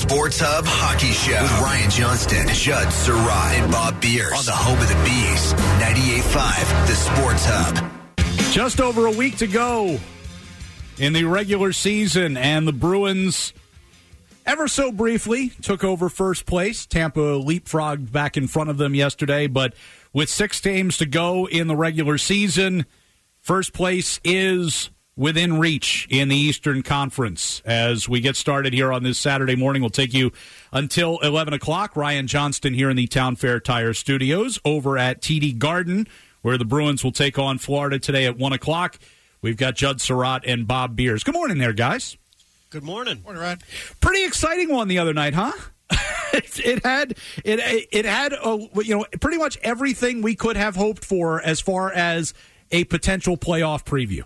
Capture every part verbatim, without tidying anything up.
Sports Hub Hockey Show with Ryan Johnston, Judd Surratt, and Bob Beers on the home of the Bees, ninety-eight point five, the Sports Hub. Just over a week to go in the regular season, and the Bruins, ever so briefly, took over first place. Tampa leapfrogged back in front of them yesterday, but with six games to go in the regular season, first place is within reach in the Eastern Conference. As we get started here on this Saturday morning, we'll take you until eleven o'clock. Ryan Johnston here in the Town Fair Tire Studios over at T D Garden, where the Bruins will take on Florida today at one o'clock. We've got Judd Surratt and Bob Beers. Good morning there, guys. Good morning. Morning, Ryan. Pretty exciting one the other night, huh? it, it had it it had a, you know pretty much everything we could have hoped for as far as a potential playoff preview.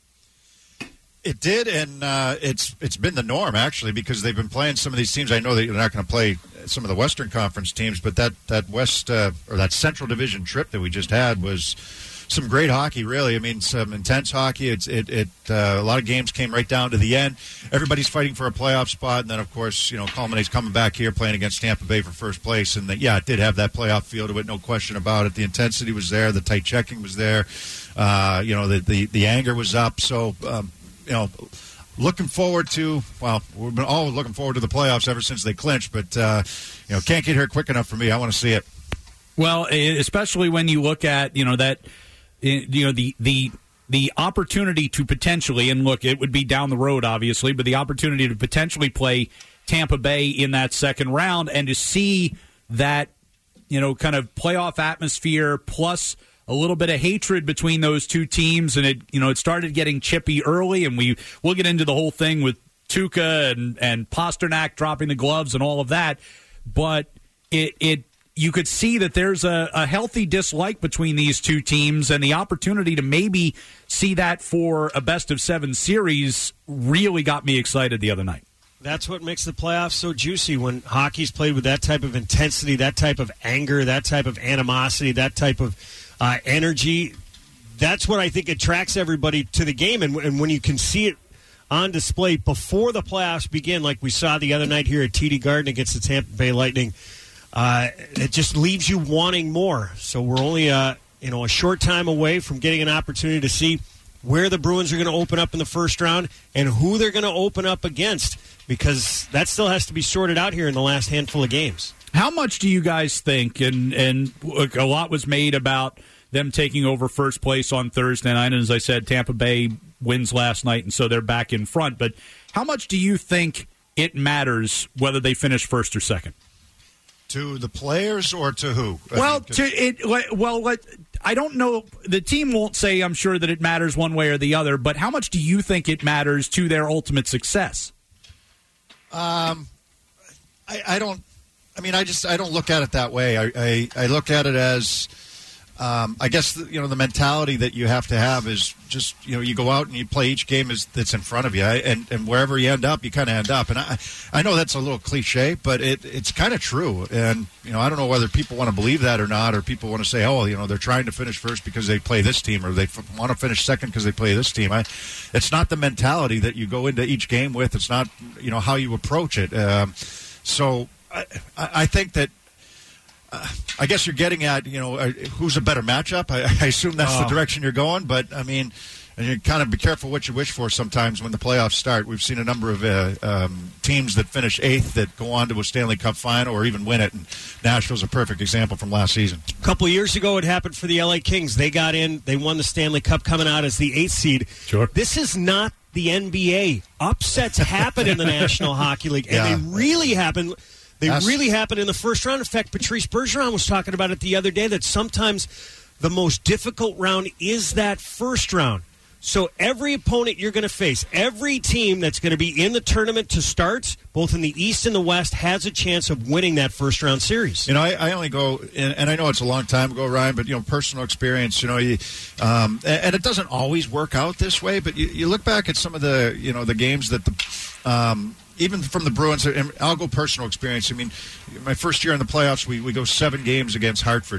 It did, and uh, it's it's been the norm, actually, because they've been playing some of these teams. I know that they're not going to play some of the Western Conference teams, but that, that West uh, or that Central Division trip that we just had was some great hockey, really. I mean, some intense hockey. It's it, it uh, a lot of games came right down to the end. Everybody's fighting for a playoff spot, and then, of course, you know, culminates coming back here playing against Tampa Bay for first place. And, the, yeah, it did have that playoff feel to it, no question about it. The intensity was there. The tight checking was there. Uh, you know, the, the, the anger was up. So, um, you know, looking forward to, well, we've been all looking forward to the playoffs ever since they clinched, but, uh, you know, can't get here quick enough for me. I want to see it. Well, especially when you look at, you know, that, you know, the, the, the opportunity to potentially, and look, it would be down the road, obviously, but the opportunity to potentially play Tampa Bay in that second round and to see that, you know, kind of playoff atmosphere plus a little bit of hatred between those two teams, and it, you know, it started getting chippy early, and we we'll get into the whole thing with Tuukka and and Pasternak dropping the gloves and all of that, but it it you could see that there's a, a healthy dislike between these two teams, and the opportunity to maybe see that for a best of seven series really got me excited the other night. That's what makes the playoffs so juicy, when hockey's played with that type of intensity, that type of anger, that type of animosity, that type of uh, energy. That's what I think attracts everybody to the game. And, and when you can see it on display before the playoffs begin, like we saw the other night here at T D Garden against the Tampa Bay Lightning, uh, it just leaves you wanting more. So we're only uh, you know a short time away from getting an opportunity to see where the Bruins are going to open up in the first round and who they're going to open up against, because that still has to be sorted out here in the last handful of games. How much do you guys think, and, and a lot was made about them taking over first place on Thursday night, and as I said, Tampa Bay wins last night, and so they're back in front, but how much do you think it matters whether they finish first or second? To the players or to who? Well, to it. Well, let, I don't know. The team won't say, I'm sure, that it matters one way or the other, but how much do you think it matters to their ultimate success? Um, I, I don't. I mean, I just I don't look at it that way. I I, I look at it as, um, I guess the, you know the mentality that you have to have is just you know you go out and you play each game is that's in front of you, and and wherever you end up, you kind of end up. And I I know that's a little cliche, but it it's kind of true. And you know I don't know whether people want to believe that or not, or people want to say, oh, you know they're trying to finish first because they play this team, or they f- want to finish second because they play this team. I, it's not the mentality that you go into each game with. It's not you know how you approach it. Um, so. I, I think that uh, I guess you're getting at, you know, uh, who's a better matchup. I, I assume that's oh. the direction you're going. But, I mean, and you kind of be careful what you wish for sometimes when the playoffs start. We've seen a number of uh, um, teams that finish eighth that go on to a Stanley Cup final or even win it. And Nashville's a perfect example from last season. A couple of years ago, it happened for the L A Kings. They got in. They won the Stanley Cup coming out as the eighth seed. Sure. This is not the N B A. Upsets happen in the National Hockey League, and yeah. they really happen – They That's, really happen in the first round. In fact, Patrice Bergeron was talking about it the other day, that sometimes the most difficult round is that first round. So every opponent you're going to face, every team that's going to be in the tournament to start, both in the East and the West, has a chance of winning that first round series. You know, I, I only go, and, and I know it's a long time ago, Ryan, but, you know, personal experience, you know, you, um, and, and it doesn't always work out this way, but you, you look back at some of the, you know, the games that the, um, even from the Bruins, and I'll go personal experience. I mean, my first year in the playoffs, we, we go seven games against Hartford.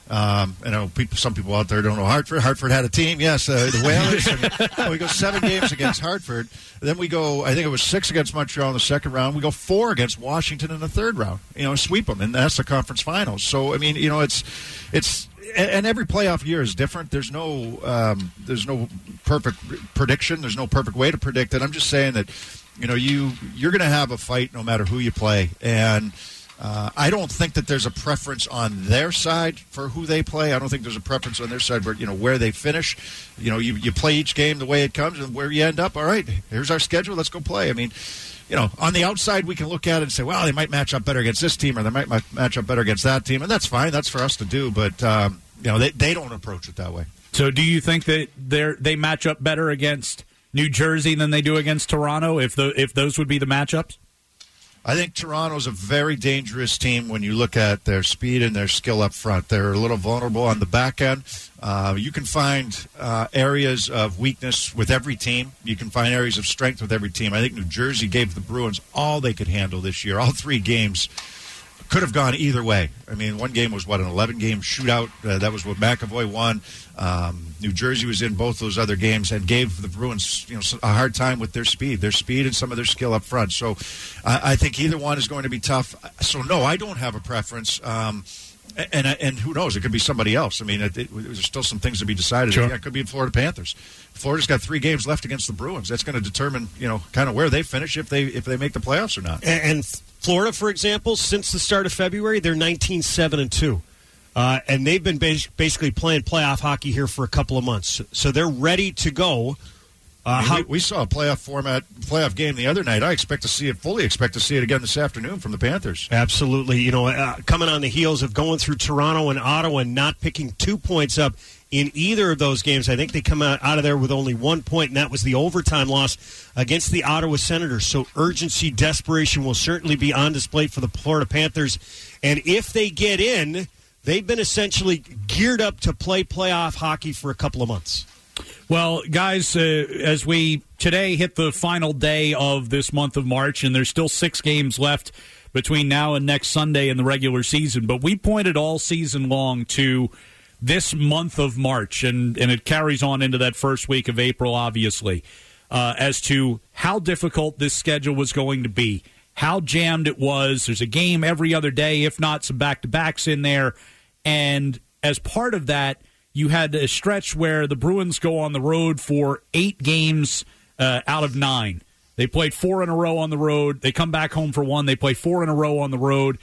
Um, I know people, some people out there don't know Hartford. Hartford had a team, yes, uh, the Whalers. I mean, we go seven games against Hartford. Then we go, I think it was six against Montreal in the second round. We go four against Washington in the third round. You know, sweep them, and that's the conference finals. So, I mean, you know, it's it's and every playoff year is different. There's no um, there's no perfect prediction. There's no perfect way to predict it. I'm just saying that, you know, you you're going to have a fight no matter who you play, and. Uh, I don't think that there's a preference on their side for who they play. I don't think there's a preference on their side where, you know, where they finish. You know, you, you play each game the way it comes, and where you end up, all right, here's our schedule, let's go play. I mean, you know, on the outside, we can look at it and say, well, they might match up better against this team, or they might match up better against that team, and that's fine. That's for us to do, but, um, you know, they, they don't approach it that way. So do you think that they they match up better against New Jersey than they do against Toronto, if the if those would be the matchups? I think Toronto's a very dangerous team when you look at their speed and their skill up front. They're a little vulnerable on the back end. Uh, you can find uh, areas of weakness with every team. You can find areas of strength with every team. I think New Jersey gave the Bruins all they could handle this year. All three games could have gone either way. I mean, one game was, what, an eleven-game shootout. Uh, that was what McAvoy won. Um, New Jersey was in both those other games and gave the Bruins, you know, a hard time with their speed, their speed and some of their skill up front. So I, I think either one is going to be tough. So, no, I don't have a preference. Um, and and who knows? It could be somebody else. I mean, it, it, there's still some things to be decided. Sure. Yeah, it could be Florida Panthers. Florida's got three games left against the Bruins. That's going to determine, you know, kind of where they finish, if they if they make the playoffs or not. And, and Florida, for example, since the start of February, they're nineteen seven and two. Uh, and they've been bas- basically playing playoff hockey here for a couple of months. So they're ready to go. Uh, I mean, how- we, we saw a playoff format, playoff game the other night. I expect to see it, fully expect to see it again this afternoon from the Panthers. Absolutely. You know, uh, coming on the heels of going through Toronto and Ottawa and not picking two points up in either of those games. I think they come out, out of there with only one point, and that was the overtime loss against the Ottawa Senators. So urgency, desperation will certainly be on display for the Florida Panthers. And if they get in, they've been essentially geared up to play playoff hockey for a couple of months. Well, guys, uh, as we today hit the final day of this month of March, and there's still six games left between now and next Sunday in the regular season, but we pointed all season long to this month of March, and, and it carries on into that first week of April, obviously, uh, as to how difficult this schedule was going to be, how jammed it was. There's a game every other day, if not some back-to-backs in there, and as part of that, you had a stretch where the Bruins go on the road for eight games uh, out of nine. They played four in a row on the road. They come back home for one. They play four in a row on the road.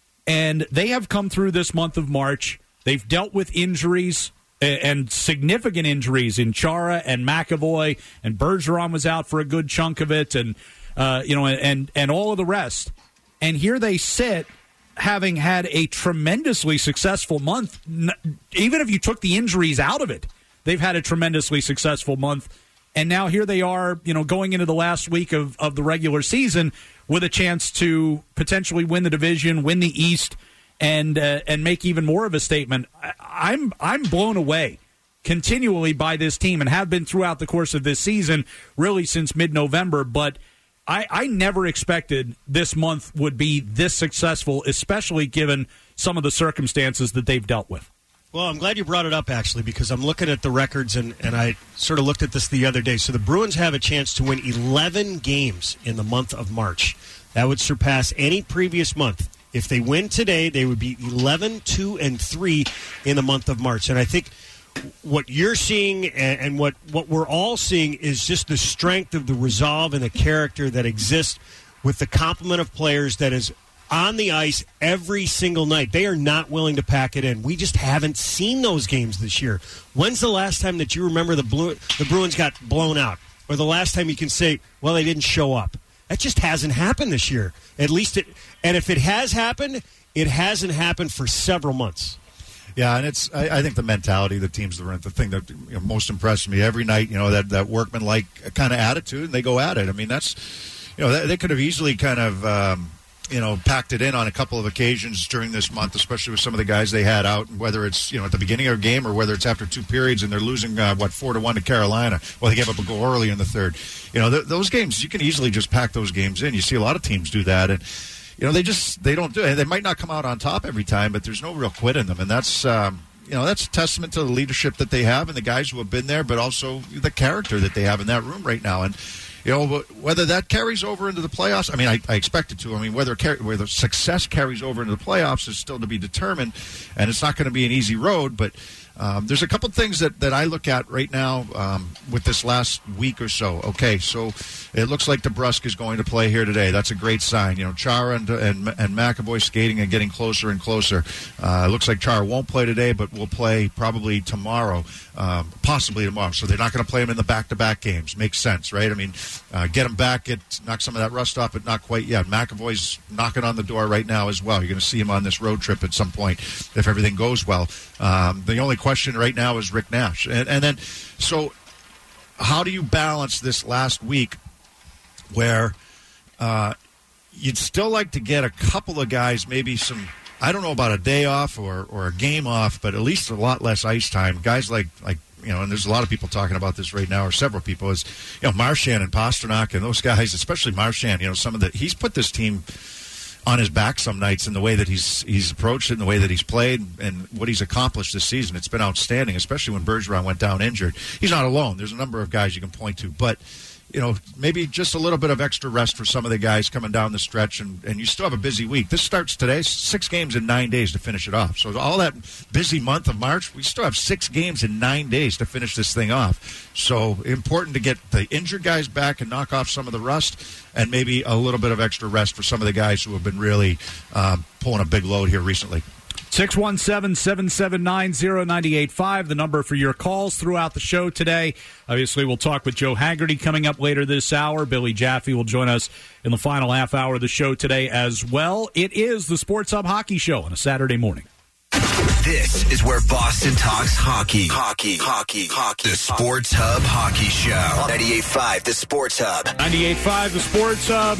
And they have come through this month of March. They've dealt with injuries and significant injuries in Chara and McAvoy, and Bergeron was out for a good chunk of it, and uh, you know, and and all of the rest. And here they sit, having had a tremendously successful month. Even if you took the injuries out of it, they've had a tremendously successful month. And now here they are, you know, going into the last week of, of the regular season with a chance to potentially win the division, win the East, and uh, and make even more of a statement. I, I'm I'm blown away continually by this team, and have been throughout the course of this season, really since mid-November. But I, I never expected this month would be this successful, especially given some of the circumstances that they've dealt with. Well, I'm glad you brought it up, actually, because I'm looking at the records, and, and I sort of looked at this the other day. So the Bruins have a chance to win eleven games in the month of March. That would surpass any previous month. If they win today, they would be eleven, two, and three in the month of March. And I think what you're seeing and, and what, what we're all seeing is just the strength of the resolve and the character that exists with the complement of players that is on the ice every single night. They are not willing to pack it in. We just haven't seen those games this year. When's the last time that you remember the, Blu- the Bruins got blown out? Or the last time you can say, well, they didn't show up? That just hasn't happened this year. At least it, and if it has happened, it hasn't happened for several months. Yeah, and it's I, I think the mentality of the teams that are in the thing that, you know, most impressed me every night, you know, that, that workman-like kind of attitude, and they go at it. I mean, that's, you know, they, they could have easily kind of, um, you know, packed it in on a couple of occasions during this month, especially with some of the guys they had out, whether it's, you know, at the beginning of a game or whether it's after two periods and they're losing, uh, what, four to one to Carolina. Well, they gave up a goal early in the third. You know, th- those games, you can easily just pack those games in. You see a lot of teams do that, and you know, they just, they don't do it. They might not come out on top every time, but there's no real quit in them. And that's, um, you know, that's a testament to the leadership that they have and the guys who have been there, but also the character that they have in that room right now. And, you know, whether that carries over into the playoffs, I mean, I, I expect it to. I mean, whether whether success carries over into the playoffs is still to be determined, and it's not going to be an easy road, but Um, there's a couple things that, that I look at right now um, with this last week or so. Okay, so it looks like DeBrusk is going to play here today. That's a great sign. You know, Chara and and, and McAvoy skating and getting closer and closer. Uh, it looks like Chara won't play today, but will play probably tomorrow, um, possibly tomorrow. So they're not going to play him in the back-to-back games. Makes sense, right? I mean, uh, get him back, get knock some of that rust off, but not quite yet. McAvoy's knocking on the door right now as well. You're going to see him on this road trip at some point if everything goes well. Um, the only question right now is Rick Nash. And, and then, so how do you balance this last week where uh, you'd still like to get a couple of guys, maybe some, I don't know about a day off or, or a game off, but at least a lot less ice time. Guys like, like, you know, and there's a lot of people talking about this right now, or several people, is, you know, Marchand and Pastrnak and those guys, especially Marchand, you know, some of the, he's put this team on his back some nights in the way that he's he's approached it, in the way that he's played, and what he's accomplished this season. It's been outstanding, especially when Bergeron went down injured. He's not alone. There's a number of guys you can point to, but you know, maybe just a little bit of extra rest for some of the guys coming down the stretch, and, and you still have a busy week. This starts today, six games in nine days to finish it off. So all that busy month of March, we still have six games in nine days to finish this thing off. So important to get the injured guys back and knock off some of the rust, and maybe a little bit of extra rest for some of the guys who have been really um, pulling a big load here recently. six one seven, seven seven nine, zero nine eight five, the number for your calls throughout the show today. Obviously, we'll talk with Joe Haggerty coming up later this hour. Billy Jaffe will join us in the final half hour of the show today as well. It is the Sports Hub Hockey Show on a Saturday morning. This is where Boston talks hockey. Hockey, hockey, hockey. The Sports Hub Hockey Show. ninety-eight point five, the Sports Hub. ninety-eight point five, the Sports Hub.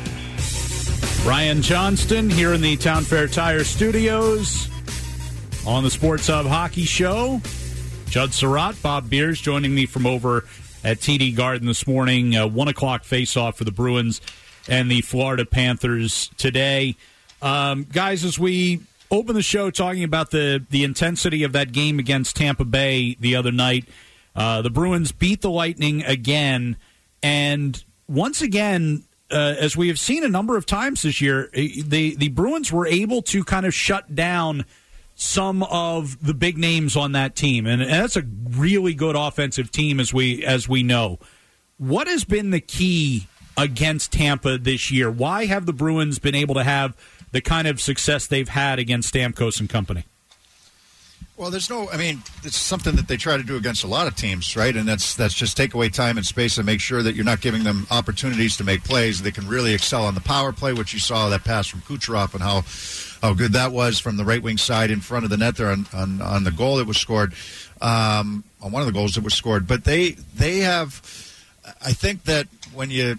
Ryan Johnston here in the Town Fair Tire Studios on the Sports Hub Hockey Show. Judd Surratt, Bob Beers joining me from over at T D Garden this morning. Uh, one o'clock face-off for the Bruins and the Florida Panthers today. Um, guys, as we open the show talking about the, the intensity of that game against Tampa Bay the other night, uh, the Bruins beat the Lightning again, and once again, Uh, as we have seen a number of times this year, the, the Bruins were able to kind of shut down some of the big names on that team, and, and that's a really good offensive team, as we as we know. What has been the key against Tampa this year? Why have the Bruins been able to have the kind of success they've had against Stamkos and company? Well, there's no, I mean, it's something that they try to do against a lot of teams, right? And that's that's just take away time and space and make sure that you're not giving them opportunities to make plays. They can really excel on the power play, which you saw that pass from Kucherov and how how good that was from the right wing side in front of the net there on, on, on the goal that was scored, um, on one of the goals that was scored. But they they have, I think that when you,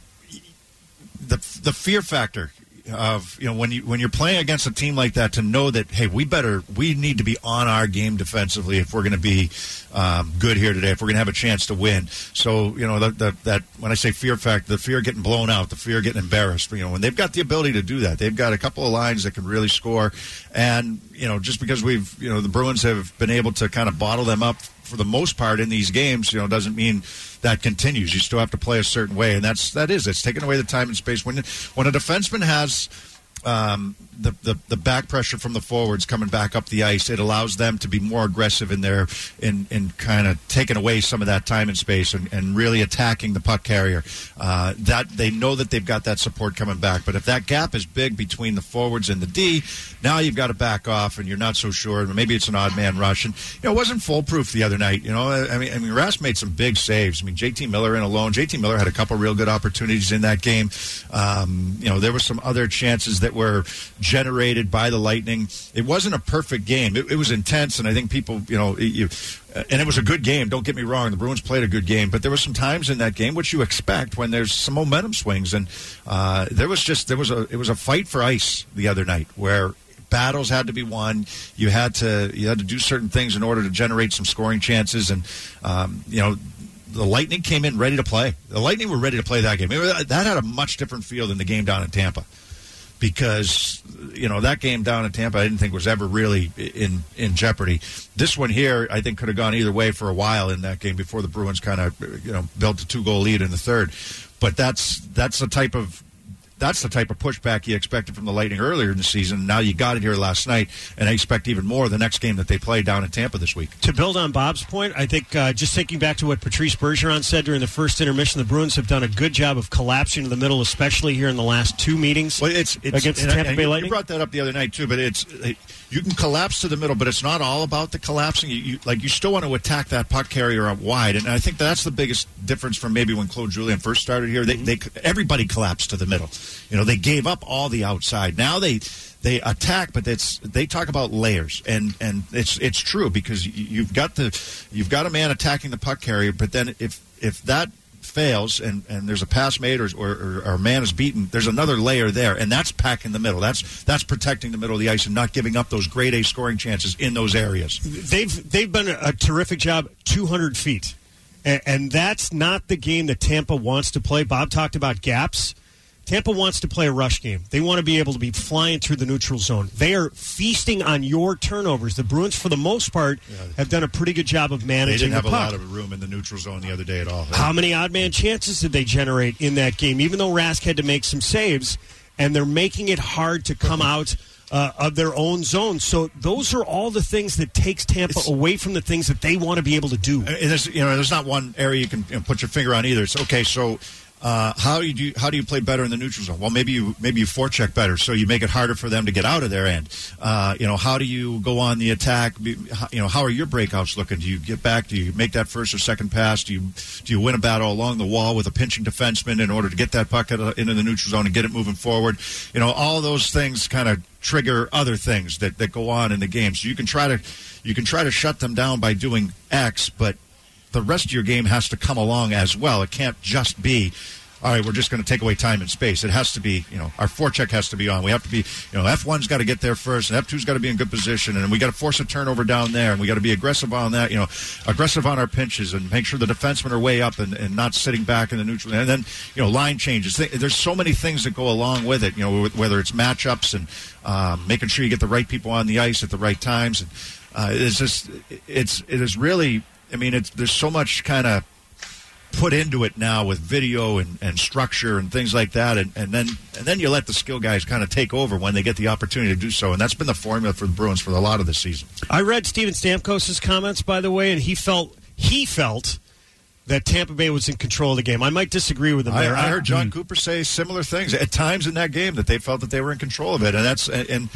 the the fear factor of, you know, when you when you're playing against a team like that, to know that, hey, we better we need to be on our game defensively if we're going to be um, good here today, if we're going to have a chance to win. So, you know, the, the, that when I say fear factor, the fear of getting blown out, the fear of getting embarrassed, you know, when they've got the ability to do that, they've got a couple of lines that can really score. And, you know, just because we've, you know, the Bruins have been able to kind of bottle them up for the most part in these games, you know, doesn't mean that continues. You still have to play a certain way, and that's that is it's taking away the time and space. When when a defenseman has um, the, the the back pressure from the forwards coming back up the ice, it allows them to be more aggressive in their in in kind of taking away some of that time and space and, and really attacking the puck carrier. Uh, that they know that they've got that support coming back, but if that gap is big between the forwards and the D, now you've got to back off, and you're not so sure. Maybe it's an odd man rush, and you know it wasn't foolproof the other night. You know, I mean, I mean, Rask made some big saves. I mean, J T Miller in alone. J T Miller had a couple real good opportunities in that game. Um, you know, there were some other chances that were generated by the Lightning. It wasn't a perfect game. It, it was intense, and I think people, you know, you, and it was a good game. Don't get me wrong. The Bruins played a good game, but there were some times in that game which you expect when there's some momentum swings, and uh, there was just there was a it was a fight for ice the other night where battles had to be won. You had to you had to do certain things in order to generate some scoring chances, and um, you know. The Lightning came in ready to play. The Lightning were ready to play that game. That had a much different feel than the game down in Tampa. because, you know, that game down in Tampa I didn't think was ever really in, in jeopardy. This one here I think could have gone either way for a while in that game before the Bruins kind of, you know, built a two-goal lead in the third. But that's that's the type of That's the type of pushback you expected from the Lightning earlier in the season. Now you got it here last night, and I expect even more the next game that they play down in Tampa this week. To build on Bob's point, I think uh, just thinking back to what Patrice Bergeron said during the first intermission, the Bruins have done a good job of collapsing to the middle, especially here in the last two meetings well, it's, it's, against the Tampa and Bay you, Lightning. You brought that up the other night, too, but it's you can collapse to the middle, but it's not all about the collapsing. You, you, like, you still want to attack that puck carrier up wide, and I think that's the biggest difference from maybe when Claude Julien first started here. They, they Everybody collapsed to the middle. You know, they gave up all the outside. Now they they attack, but it's they talk about layers, and, and it's it's true because you've got the you've got a man attacking the puck carrier, but then if if that fails and, and there's a pass made or, or, or a man is beaten, there's another layer there, and that's packing the middle. That's that's protecting the middle of the ice and not giving up those grade A scoring chances in those areas. They've they've done a terrific job, two hundred feet, and, and that's not the game that Tampa wants to play. Bob talked about gaps. Tampa wants to play a rush game. They want to be able to be flying through the neutral zone. They are feasting on your turnovers. The Bruins, for the most part, yeah. have done a pretty good job of managing the puck. They didn't have a lot of room in the neutral zone the other day at all. How many odd man chances did they generate in that game? Even though Rask had to make some saves, and they're making it hard to come out uh, of their own zone. So those are all the things that takes Tampa it's, away from the things that they want to be able to do. There's, you know, there's not one area you can you know, put your finger on either. It's okay, so... Uh, how do you how do you play better in the neutral zone? Well, maybe you maybe you forecheck better, so you make it harder for them to get out of their end. Uh, you know, how do you go on the attack? You know, how are your breakouts looking? Do you get back? Do you make that first or second pass? Do you do you win a battle along the wall with a pinching defenseman in order to get that puck into the neutral zone and get it moving forward? You know, all those things kind of trigger other things that, that go on in the game. So you can try to you can try to shut them down by doing X, but the rest of your game has to come along as well. It can't just be, all right, we're just going to take away time and space. It has to be, you know, our forecheck has to be on. We have to be, you know, F one's got to get there first, and F two's got to be in good position, and we got to force a turnover down there, and we got to be aggressive on that, you know, aggressive on our pinches, and make sure the defensemen are way up and, and not sitting back in the neutral. And then, you know, line changes. There's so many things that go along with it, you know, whether it's matchups and um, making sure you get the right people on the ice at the right times. And uh, it's just, it's, it is really, I mean, it's, there's so much kind of put into it now with video and, and structure and things like that, and, and then and then you let the skill guys kind of take over when they get the opportunity to do so, and that's been the formula for the Bruins for a lot of the season. I read Steven Stamkos' comments, by the way, and he felt he felt that Tampa Bay was in control of the game. I might disagree with him there. I, I heard John mm. Cooper say similar things at times in that game, that they felt that they were in control of it, and that's and. and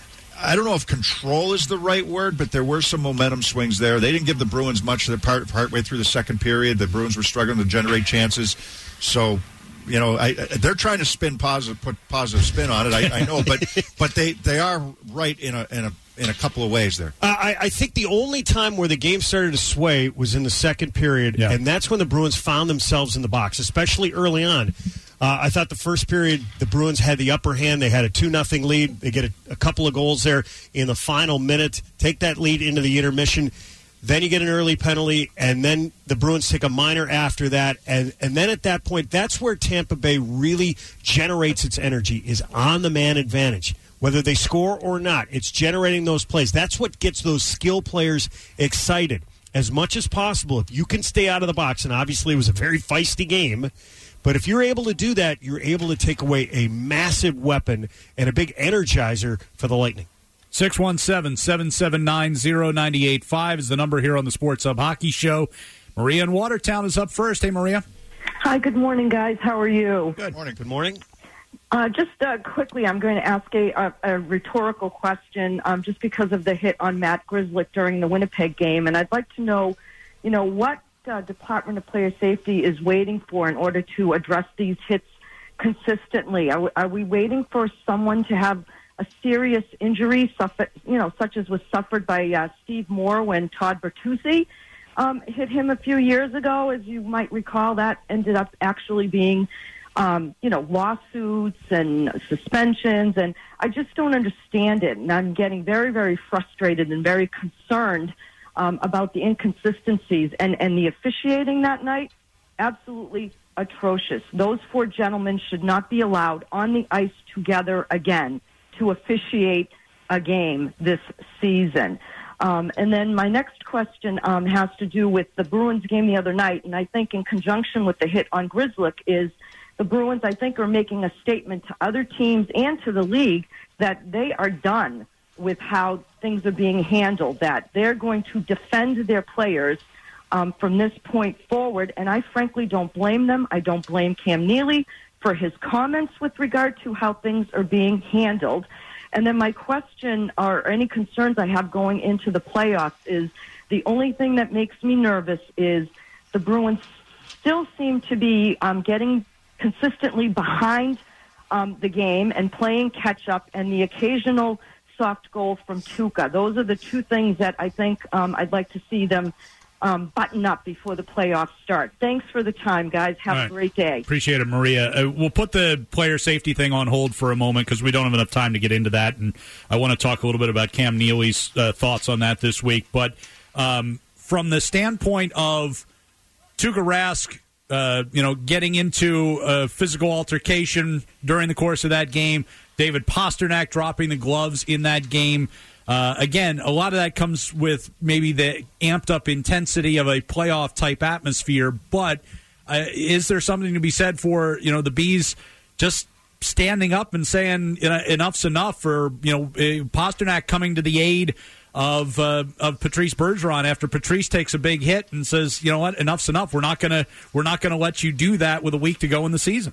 I don't know if control is the right word, but there were some momentum swings there. They didn't give the Bruins much of their part partway through the second period. The Bruins were struggling to generate chances. So, you know, I, they're trying to spin positive, put positive spin on it. I, I know, but but they, they are right in a in a in a couple of ways there. Uh, I, I think the only time where the game started to sway was in the second period, yeah. and that's when the Bruins found themselves in the box, especially early on. Uh, I thought the first period, the Bruins had the upper hand. They had a two nothing lead. They get a, a couple of goals there in the final minute, take that lead into the intermission. Then you get an early penalty, and then the Bruins take a minor after that. And, and then at that point, that's where Tampa Bay really generates its energy, is on the man advantage. Whether they score or not, it's generating those plays. That's what gets those skill players excited. As much as possible, if you can stay out of the box, and obviously it was a very feisty game, but if you're able to do that, you're able to take away a massive weapon and a big energizer for the Lightning. six one seven, seven seven nine, zero nine eight five is the number here on the Sports Hub Hockey Show. Maria in Watertown is up first. Hey, Maria. Hi, good morning, guys. How are you? Good morning. Good morning. Uh, just uh, quickly, I'm going to ask a, a, a rhetorical question um, just because of the hit on Matt Grzelcyk during the Winnipeg game. And I'd like to know, you know, what uh, Department of Player Safety is waiting for in order to address these hits consistently. Are, are we waiting for someone to have a serious injury, suffer, you know, such as was suffered by uh, Steve Moore when Todd Bertuzzi um, hit him a few years ago? As you might recall, that ended up actually being Um, you know, lawsuits and suspensions, and I just don't understand it. And I'm getting very, very frustrated and very concerned um, about the inconsistencies and, and the officiating that night. Absolutely atrocious. Those four gentlemen should not be allowed on the ice together again to officiate a game this season. Um, and then my next question um, has to do with the Bruins game the other night, and I think in conjunction with the hit on Grzelcyk is the Bruins, I think, are making a statement to other teams and to the league that they are done with how things are being handled, that they're going to defend their players um, from this point forward, and I frankly don't blame them. I don't blame Cam Neely for his comments with regard to how things are being handled. And then my question, or any concerns I have going into the playoffs, is the only thing that makes me nervous is the Bruins still seem to be um, getting consistently behind um, the game and playing catch-up, and the occasional soft goal from Tuukka. Those are the two things that I think um, I'd like to see them um, button up before the playoffs start. Thanks for the time, guys. Have right. a great day. Appreciate it, Maria. Uh, we'll put the player safety thing on hold for a moment because we don't have enough time to get into that, and I want to talk a little bit about Cam Neely's uh, thoughts on that this week. But um, from the standpoint of Tuukka Rask, uh, you know, getting into a physical altercation during the course of that game, David Pastrnak dropping the gloves in that game. Uh, again, a lot of that comes with maybe the amped-up intensity of a playoff-type atmosphere, but uh, is there something to be said for, you know, the Bees just standing up and saying, you know, enough's enough, or, you know, Pastrnak coming to the aid of uh, of Patrice Bergeron after Patrice takes a big hit and says, you know what, enough's enough. We're not gonna we're not gonna let you do that with a week to go in the season.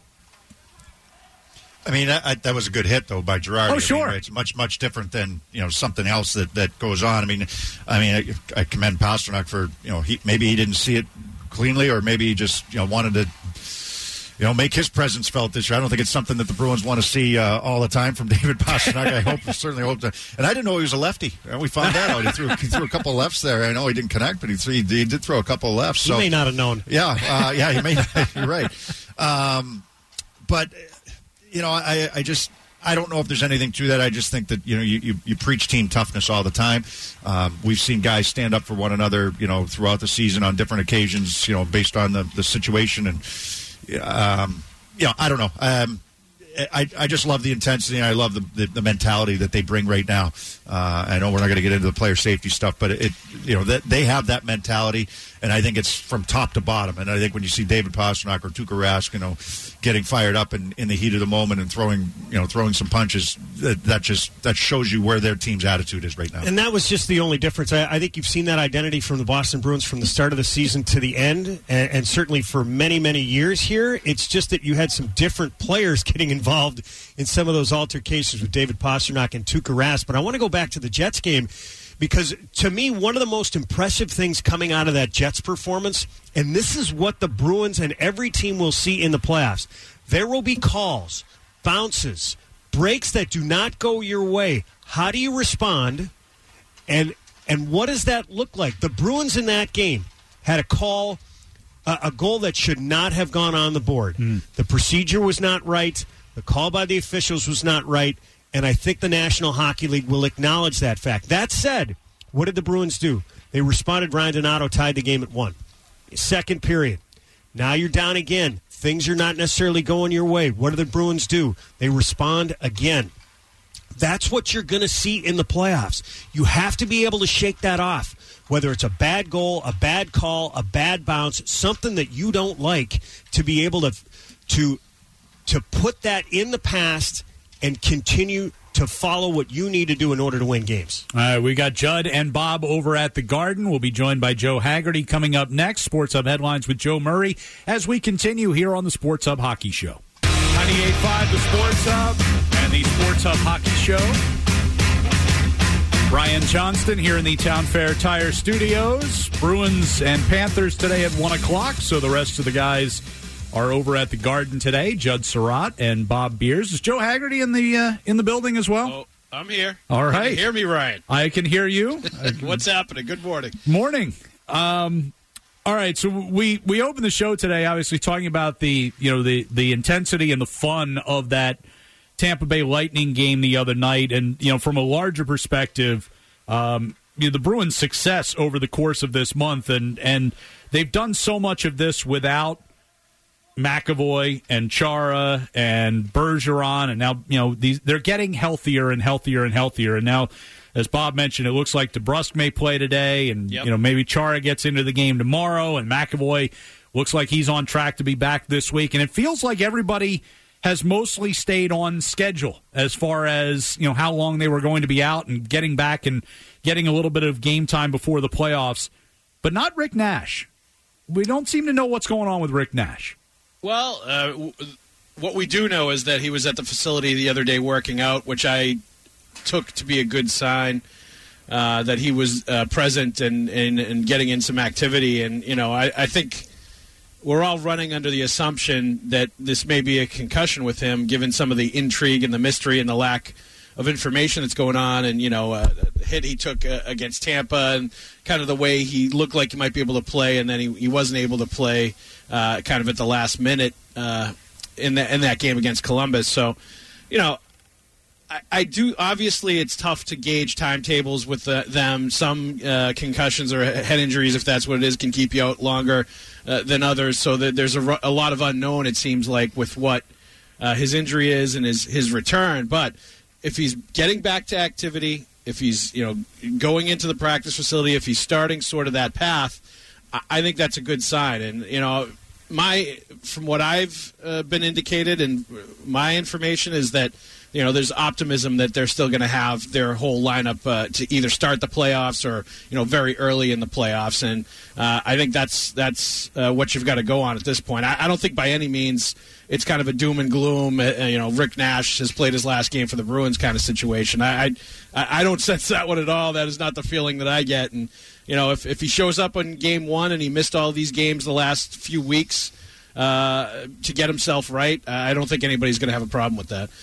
I mean, I, that was a good hit, though, by Girardi. Oh, sure. I mean, it's much, much different than, you know, something else that, that goes on. I mean, I mean, I, I commend Pastrnak for, you know, he maybe he didn't see it cleanly, or maybe he just, you know, wanted to, you know, make his presence felt this year. I don't think it's something that the Bruins want to see uh, all the time from David Pastrnak. I hope, certainly hope to. And I didn't know he was a lefty. And we found that out. He threw, he threw a couple of lefts there. I know he didn't connect, but he, threw, he did throw a couple of lefts. So you may not have known. Yeah, uh, yeah, you may not. You're right. Um, but. You know, I, I just I don't know if there's anything to that. I just think that, you know, you, you, you preach team toughness all the time. Um, we've seen guys stand up for one another, you know, throughout the season on different occasions, you know, based on the, the situation. And, um, you know, I don't know. Um, I, I just love the intensity, and I love the, the, the mentality that they bring right now. Uh, I know we're not going to get into the player safety stuff, but it, you know, that they have that mentality, and I think it's from top to bottom. And I think when you see David Pastrnak or Tuukka Rask, you know, getting fired up in, in the heat of the moment and throwing, you know, throwing some punches, that, that just that shows you where their team's attitude is right now. And that was just the only difference. I, I think you've seen that identity from the Boston Bruins from the start of the season to the end, and, and certainly for many, many years here. It's just that you had some different players getting involved in some of those altercations with David Pastrnak and Tuukka Rask. But I want to go back to the Jets game, because to me, one of the most impressive things coming out of that Jets performance, and this is what the Bruins and every team will see in the playoffs, there will be calls, bounces, breaks that do not go your way. How do you respond? And and what does that look like? The Bruins in that game had a call, uh, a goal that should not have gone on the board. Mm. The procedure was not right. The call by the officials was not right. And I think the National Hockey League will acknowledge that fact. That said, what did the Bruins do? They responded. Ryan Donato tied the game at one. Second period. Now you're down again. Things are not necessarily going your way. What do the Bruins do? They respond again. That's what you're going to see in the playoffs. You have to be able to shake that off, whether it's a bad goal, a bad call, a bad bounce, something that you don't like, to be able to to to put that in the past and continue to follow what you need to do in order to win games. All right, we got Judd and Bob over at the Garden. We'll be joined by Joe Haggerty coming up next. Sports Hub Headlines with Joe Murray as we continue here on the Sports Hub Hockey Show. ninety-eight point five, the Sports Hub, and the Sports Hub Hockey Show. Brian Johnston here in the Town Fair Tire Studios. Bruins and Panthers today at one o'clock, so the rest of the guys are over at the Garden today. Judd Surratt and Bob Beers. Is Joe Haggerty in the uh, in the building as well? Oh, I'm here. All right. Can you hear me, Ryan? I can hear you. What's happening? Good morning. Morning. Um, all right. So we we opened the show today, obviously talking about the you know the the intensity and the fun of that Tampa Bay Lightning game the other night, and you know from a larger perspective, um, you know the Bruins' success over the course of this month, and and they've done so much of this without McAvoy and Chara and Bergeron, and now you know these they're getting healthier and healthier and healthier. And now, as Bob mentioned, it looks like DeBrusk may play today, and Yep. you know maybe Chara gets into the game tomorrow, and McAvoy looks like he's on track to be back this week. And it feels like everybody has mostly stayed on schedule as far as you know how long they were going to be out and getting back and getting a little bit of game time before the playoffs, but not Rick Nash. We don't seem to know what's going on with Rick Nash. Well, uh, w- what we do know is that he was at the facility the other day working out, which I took to be a good sign uh, that he was uh, present and, and, and getting in some activity. And, you know, I, I think we're all running under the assumption that this may be a concussion with him, given some of the intrigue and the mystery and the lack of information that's going on, and you know, uh, the hit he took uh, against Tampa, and kind of the way he looked like he might be able to play, and then he, he wasn't able to play, uh, kind of at the last minute uh, in that in that game against Columbus. So, you know, I, I do. Obviously, it's tough to gauge timetables with the, them. Some uh, concussions or head injuries, if that's what it is, can keep you out longer uh, than others. So that there's a, a lot of unknown. It seems like with what uh, his injury is and his his return, but if he's getting back to activity, if he's you know going into the practice facility, if he's starting sort of that path, I, I think that's a good sign. And you know, my from what I've uh, been indicated, and my information is that you know there's optimism that they're still going to have their whole lineup uh, to either start the playoffs or you know very early in the playoffs. And uh, I think that's that's uh, what you've got to go on at this point. I, I don't think by any means it's kind of a doom and gloom. Uh, you know, Rick Nash has played his last game for the Bruins kind of situation. I, I I don't sense that one at all. That is not the feeling that I get. And you know, if if he shows up on game one and he missed all these games the last few weeks uh, to get himself right, I don't think anybody's going to have a problem with that.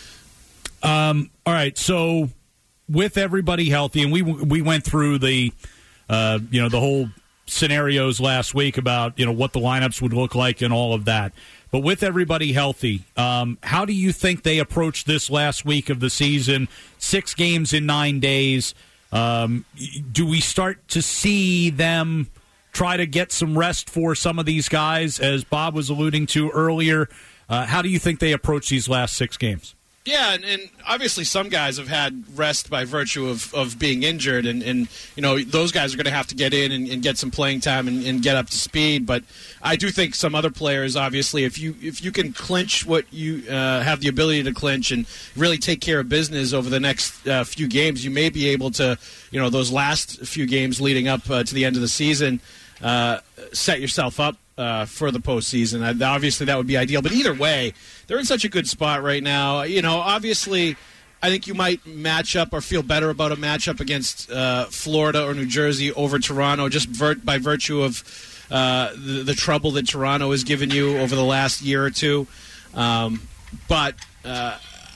Um, all right, so with everybody healthy, and we we went through the uh, you know the whole scenarios last week about you know what the lineups would look like and all of that. But with everybody healthy, um, how do you think they approach this last week of the season? Six games in nine days. Um, do we start to see them try to get some rest for some of these guys, as Bob was alluding to earlier? Uh, how do you think they approach these last six games? Yeah, and, and obviously some guys have had rest by virtue of, of being injured, and, and you know those guys are going to have to get in and, and get some playing time and, and get up to speed. But I do think some other players, obviously, if you if you can clinch what you uh, have the ability to clinch and really take care of business over the next uh, few games, you may be able to, you know, those last few games leading up uh, to the end of the season, uh, set yourself up Uh, for the postseason. Uh, obviously, that would be ideal. But either way, they're in such a good spot right now. You know, obviously, I think you might match up or feel better about a matchup against uh, Florida or New Jersey over Toronto, just vert, by virtue of uh, the, the trouble that Toronto has given you over the last year or two. Um, but uh,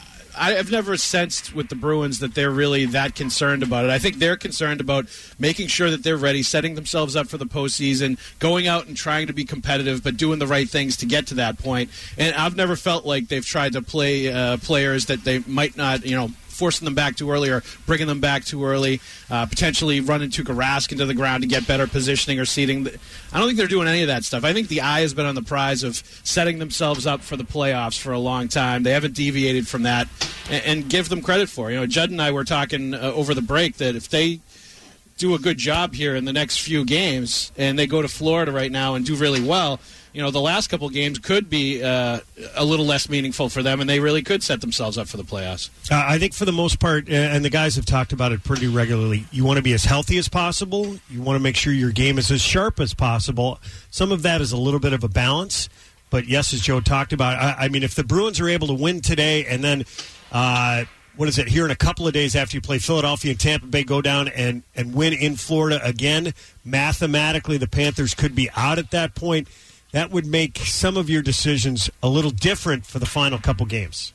I have never sensed with the Bruins that they're really that concerned about it. I think they're concerned about making sure that they're ready, setting themselves up for the postseason, going out and trying to be competitive, but doing the right things to get to that point. And I've never felt like they've tried to play uh, players that they might not, you know, forcing them back too early or bringing them back too early, uh, potentially running Tuukka Rask into the ground to get better positioning or seating. I don't think they're doing any of that stuff. I think the eye has been on the prize of setting themselves up for the playoffs for a long time. They haven't deviated from that, and, and give them credit for it. You know, Judd and I were talking uh, over the break that if they do a good job here in the next few games and they go to Florida right now and do really well, you know, the last couple games could be uh, a little less meaningful for them, and they really could set themselves up for the playoffs. Uh, I think for the most part, and the guys have talked about it pretty regularly, you want to be as healthy as possible. You want to make sure your game is as sharp as possible. Some of that is a little bit of a balance. But, yes, as Joe talked about, I, I mean, if the Bruins are able to win today and then, uh, what is it, here in a couple of days after you play Philadelphia and Tampa Bay, go down and, and win in Florida again, mathematically the Panthers could be out at that point. That would make some of your decisions a little different for the final couple games.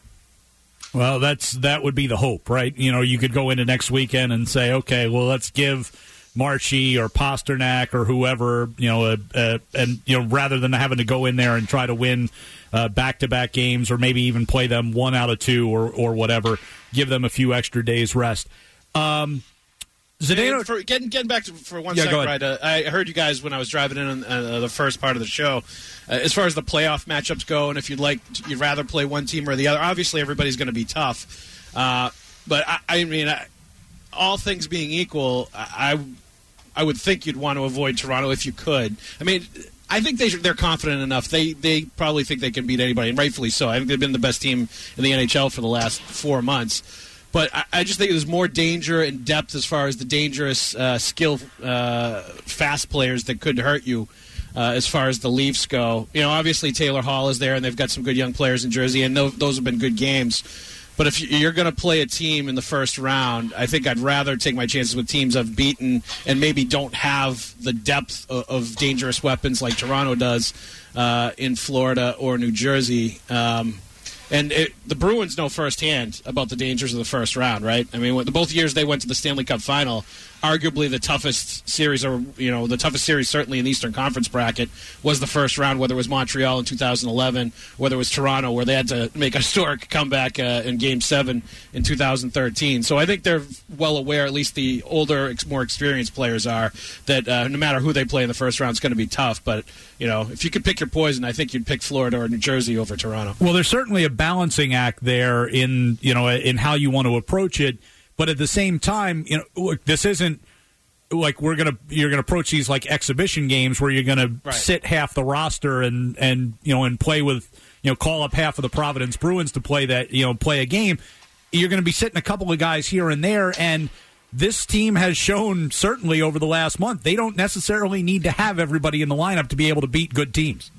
Well, that's that would be the hope, right? You know, you could go into next weekend and say, okay, well, let's give Marshy or Pasternak or whoever, you know, a, a, and you know, rather than having to go in there and try to win uh, back-to-back games or maybe even play them one out of two or or whatever, give them a few extra days rest. Um, Zdeno, for, getting getting back to for one yeah, second, go right? Uh, I heard you guys when I was driving in on uh, the first part of the show. Uh, as far as the playoff matchups go, and if you'd like, you'd rather play one team or the other. Obviously, everybody's going to be tough, uh, but I, I mean, I, all things being equal, I I would think you'd want to avoid Toronto if you could. I mean, I think they they're confident enough. They they probably think they can beat anybody, and rightfully so. I think they've been the best team in the N H L for the last four months. But I, I just think there's more danger and depth as far as the dangerous, uh, skill, uh, fast players that could hurt you uh, as far as the Leafs go. You know, obviously Taylor Hall is there, and they've got some good young players in Jersey, and those, those have been good games. But if you're going to play a team in the first round, I think I'd rather take my chances with teams I've beaten and maybe don't have the depth of, of dangerous weapons like Toronto does uh, in Florida or New Jersey. Um And it, the Bruins know firsthand about the dangers of the first round, right? I mean, when, both years they went to the Stanley Cup final, arguably the toughest series, or you know, the toughest series certainly in the Eastern Conference bracket was the first round. Whether it was Montreal in two thousand eleven, whether it was Toronto, where they had to make a historic comeback uh, in Game Seven in two thousand thirteen. So I think they're well aware, at least the older, more experienced players are, that uh, no matter who they play in the first round, it's going to be tough. But you know, if you could pick your poison, I think you'd pick Florida or New Jersey over Toronto. Well, there's certainly a balancing act there in you know in how you want to approach it, but at the same time, you know, look, this isn't like we're gonna you're gonna approach these like exhibition games where you're gonna right. sit half the roster and and you know and play with you know call up half of the Providence Bruins to play that you know play a game. You're going to be sitting a couple of guys here and there, and this team has shown certainly over the last month they don't necessarily need to have everybody in the lineup to be able to beat good teams.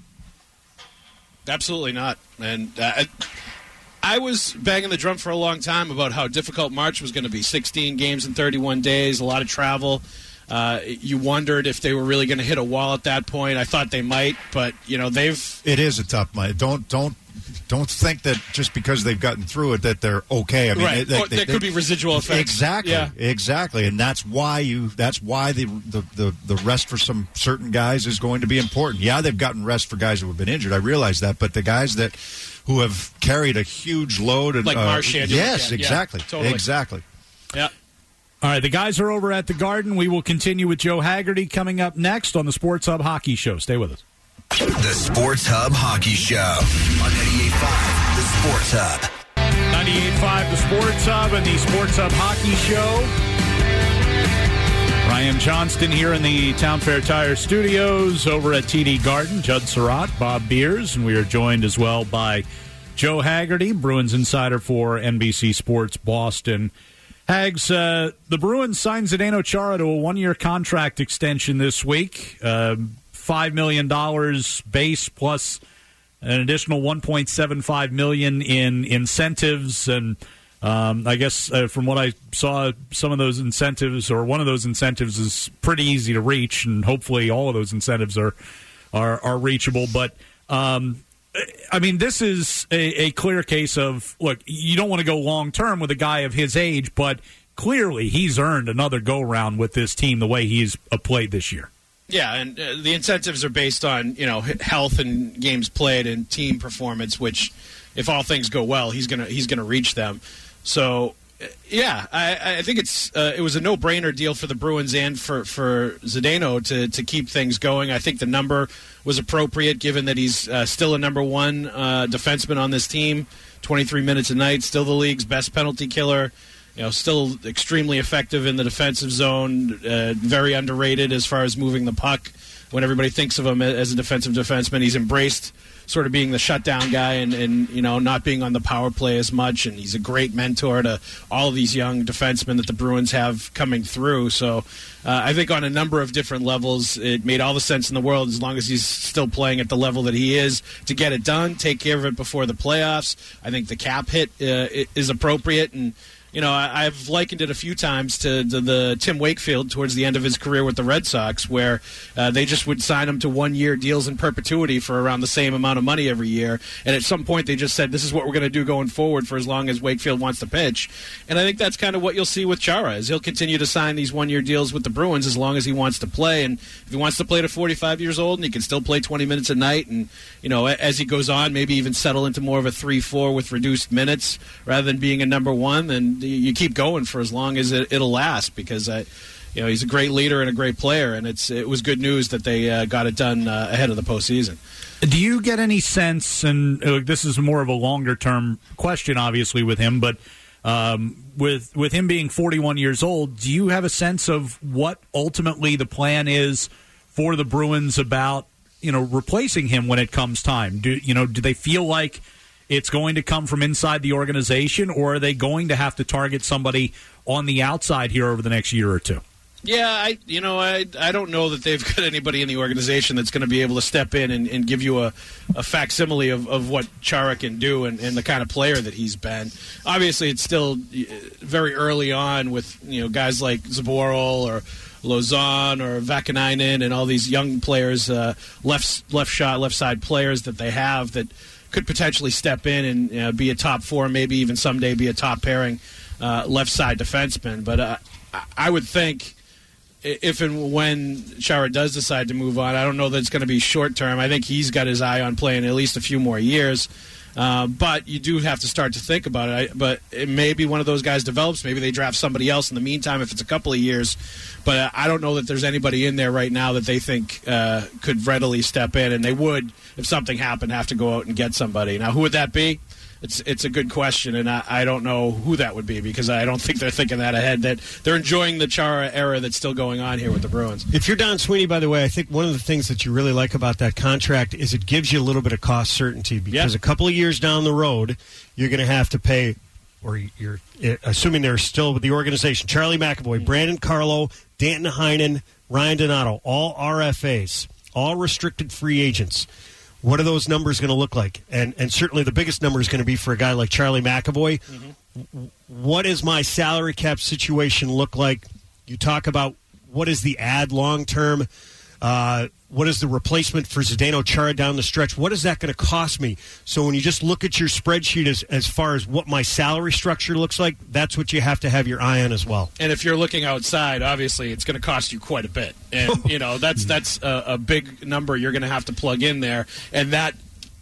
Absolutely not. And uh, I, I was banging the drum for a long time about how difficult March was going to be. sixteen games in thirty-one days, a lot of travel. Uh, you wondered if they were really going to hit a wall at that point. I thought they might, but you know they've. It is a tough month. Don't don't don't think that just because they've gotten through it that they're okay. I mean, right. they, Well, they, there they, could be residual effects. Exactly. Yeah. Exactly. And that's why you. That's why the, the the the rest for some certain guys is going to be important. Yeah, they've gotten rest for guys who have been injured. I realize that, but the guys that who have carried a huge load and like uh, Marchand. yes, yeah, exactly, totally. exactly. Yeah. All right, the guys are over at the Garden. We will continue with Joe Haggerty coming up next on the Sports Hub Hockey Show. Stay with us. The Sports Hub Hockey Show on ninety-eight point five, the Sports Hub. ninety-eight point five, the Sports Hub, and the Sports Hub Hockey Show. Ryan Johnston here in the Town Fair Tire Studios over at T D Garden. Judd Surratt, Bob Beers, and we are joined as well by Joe Haggerty, Bruins insider for N B C Sports Boston. Hags, uh, the Bruins signed Zdeno Chara to a one-year contract extension this week. Uh, five million dollars base plus an additional one point seven five million dollars in incentives. And um, I guess uh, from what I saw, some of those incentives, or one of those incentives, is pretty easy to reach, and hopefully all of those incentives are are, are reachable. But um I mean, this is a, a clear case of, look, you don't want to go long-term with a guy of his age, but clearly he's earned another go-round with this team the way he's played this year. Yeah, and uh, the incentives are based on, you know, health and games played and team performance, which, if all things go well, he's going to he's gonna reach them. So, yeah, I, I think it's uh, it was a no-brainer deal for the Bruins and for, for Zdeno to, to keep things going. I think the number was appropriate, given that he's uh, still a number one uh, defenseman on this team, twenty-three minutes a night, still the league's best penalty killer, you know, still extremely effective in the defensive zone, uh, very underrated as far as moving the puck. When everybody thinks of him as a defensive defenseman, he's embraced sort of being the shutdown guy and, and you know not being on the power play as much, and he's a great mentor to all of these young defensemen that the Bruins have coming through. So uh, I think on a number of different levels, it made all the sense in the world, as long as he's still playing at the level that he is, to get it done, take care of it before the playoffs. I think the cap hit uh, is appropriate, and you know, I, I've likened it a few times to, to the Tim Wakefield towards the end of his career with the Red Sox, where uh, they just would sign him to one-year deals in perpetuity for around the same amount of money every year. And at some point, they just said, this is what we're going to do going forward for as long as Wakefield wants to pitch. And I think that's kind of what you'll see with Chara, is he'll continue to sign these one-year deals with the Bruins as long as he wants to play. And if he wants to play to forty-five years old and he can still play twenty minutes a night, and, you know, as he goes on, maybe even settle into more of a three four with reduced minutes rather than being a number one, then and you keep going for as long as it, it'll last because I. You know, he's a great leader and a great player, and it's it was good news that they uh, got it done uh, ahead of the postseason. Do you get any sense, and uh, this is more of a longer-term question, obviously, with him, but um, with with him being forty-one years old, do you have a sense of what ultimately the plan is for the Bruins about, you know, replacing him when it comes time? Do you know? Do they feel like it's going to come from inside the organization, or are they going to have to target somebody on the outside here over the next year or two? Yeah, I you know I I don't know that they've got anybody in the organization that's going to be able to step in and, and give you a, a facsimile of, of what Chara can do and, and the kind of player that he's been. Obviously, it's still very early on with you know guys like Zaboral or Lausanne or Vakanainen and all these young players, uh, left left shot, left side players that they have that could potentially step in and you know, be a top four, maybe even someday be a top pairing uh, left side defenseman. But uh, I would think. If and when Chara does decide to move on, I don't know that it's going to be short term. I think he's got his eye on playing at least a few more years. Uh, but you do have to start to think about it. I, but it maybe one of those guys develops. Maybe they draft somebody else in the meantime if it's a couple of years. But uh, I don't know that there's anybody in there right now that they think uh, could readily step in. And they would, if something happened, have to go out and get somebody. Now, who would that be? It's it's a good question, and I, I don't know who that would be because I don't think they're thinking that ahead. That they're enjoying the Chara era that's still going on here with the Bruins. If you're Don Sweeney, by the way, I think one of the things that you really like about that contract is it gives you a little bit of cost certainty because yeah. a couple of years down the road, you're going to have to pay, or you're assuming they're still with the organization, Charlie McAvoy, Brandon Carlo, Danton Heinen, Ryan Donato, all R F As, all restricted free agents. What are those numbers going to look like? And and certainly the biggest number is going to be for a guy like Charlie McAvoy. Mm-hmm. What does my salary cap situation look like? You talk about what is the ad long term? Uh, what is the replacement for Zdeno Chara down the stretch? What is that going to cost me? So when you just look at your spreadsheet as, as far as what my salary structure looks like, that's what you have to have your eye on as well. And if you're looking outside, obviously it's going to cost you quite a bit. And, you know, that's that's a, a big number you're going to have to plug in there. And that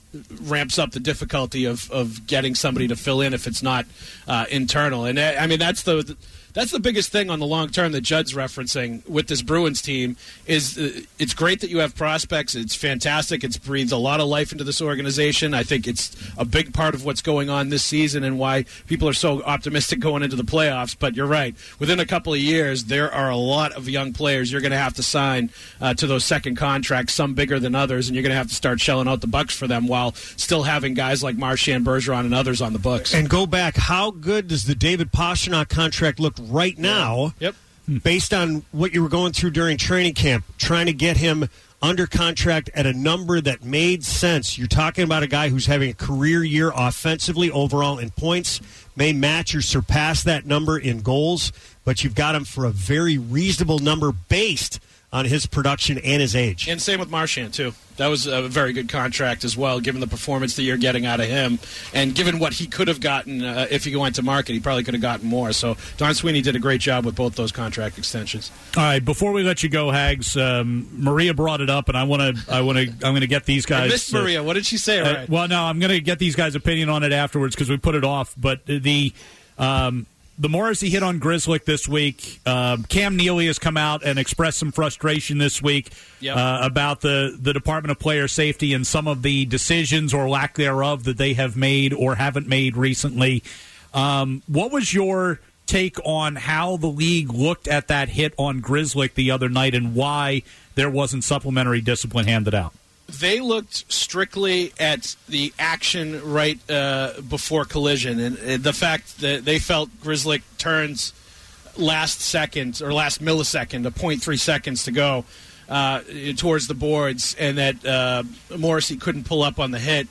ramps up the difficulty of, of getting somebody to fill in if it's not uh, internal. And, I mean, that's the... the That's the biggest thing on the long term that Judd's referencing with this Bruins team is uh, it's great that you have prospects. It's fantastic. It's breathed a lot of life into this organization. I think it's a big part of what's going on this season and why people are so optimistic going into the playoffs. But you're right. Within a couple of years, there are a lot of young players you're going to have to sign uh, to those second contracts, some bigger than others, and you're going to have to start shelling out the bucks for them while still having guys like Marchand, Bergeron, and others on the books. And go back, how good does the David Pastrnak contract look right now, yep. based on what you were going through during training camp, trying to get him under contract at a number that made sense? You're talking about a guy who's having a career year offensively, overall in points, may match or surpass that number in goals, but you've got him for a very reasonable number based on his production and his age. And same with Marchand, too. That was a very good contract as well, given the performance that you're getting out of him. And given what he could have gotten uh, if he went to market, he probably could have gotten more. So Don Sweeney did a great job with both those contract extensions. All right, before we let you go, Hags, um, Maria brought it up, and I want to, I want to, I'm going to get these guys. I missed uh, Maria. What did she say? Uh, right? Well, no, I'm going to get these guys' opinion on it afterwards because we put it off. But the. Um, The Morrissey hit on Grzelcyk this week. Uh, Cam Neely has come out and expressed some frustration this week yep. uh, about the, the Department of Player Safety and some of the decisions or lack thereof that they have made or haven't made recently. Um, what was your take on how the league looked at that hit on Grzelcyk the other night and why there wasn't supplementary discipline handed out? They looked strictly at the action right uh, before collision, and uh, the fact that they felt Grzelcyk turns last second or last millisecond, a point three seconds to go uh, towards the boards, and that uh, Morrissey couldn't pull up on the hit,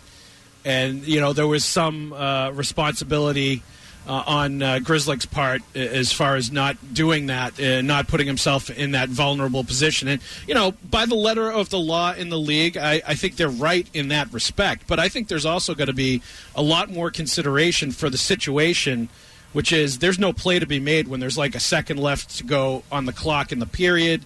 and you know there was some uh, responsibility Uh, on uh, Grzelcyk's part as far as not doing that, uh, not putting himself in that vulnerable position. And, you know, by the letter of the law in the league, I, I think they're right in that respect. But I think there's also going to be a lot more consideration for the situation, which is there's no play to be made when there's like a second left to go on the clock in the period.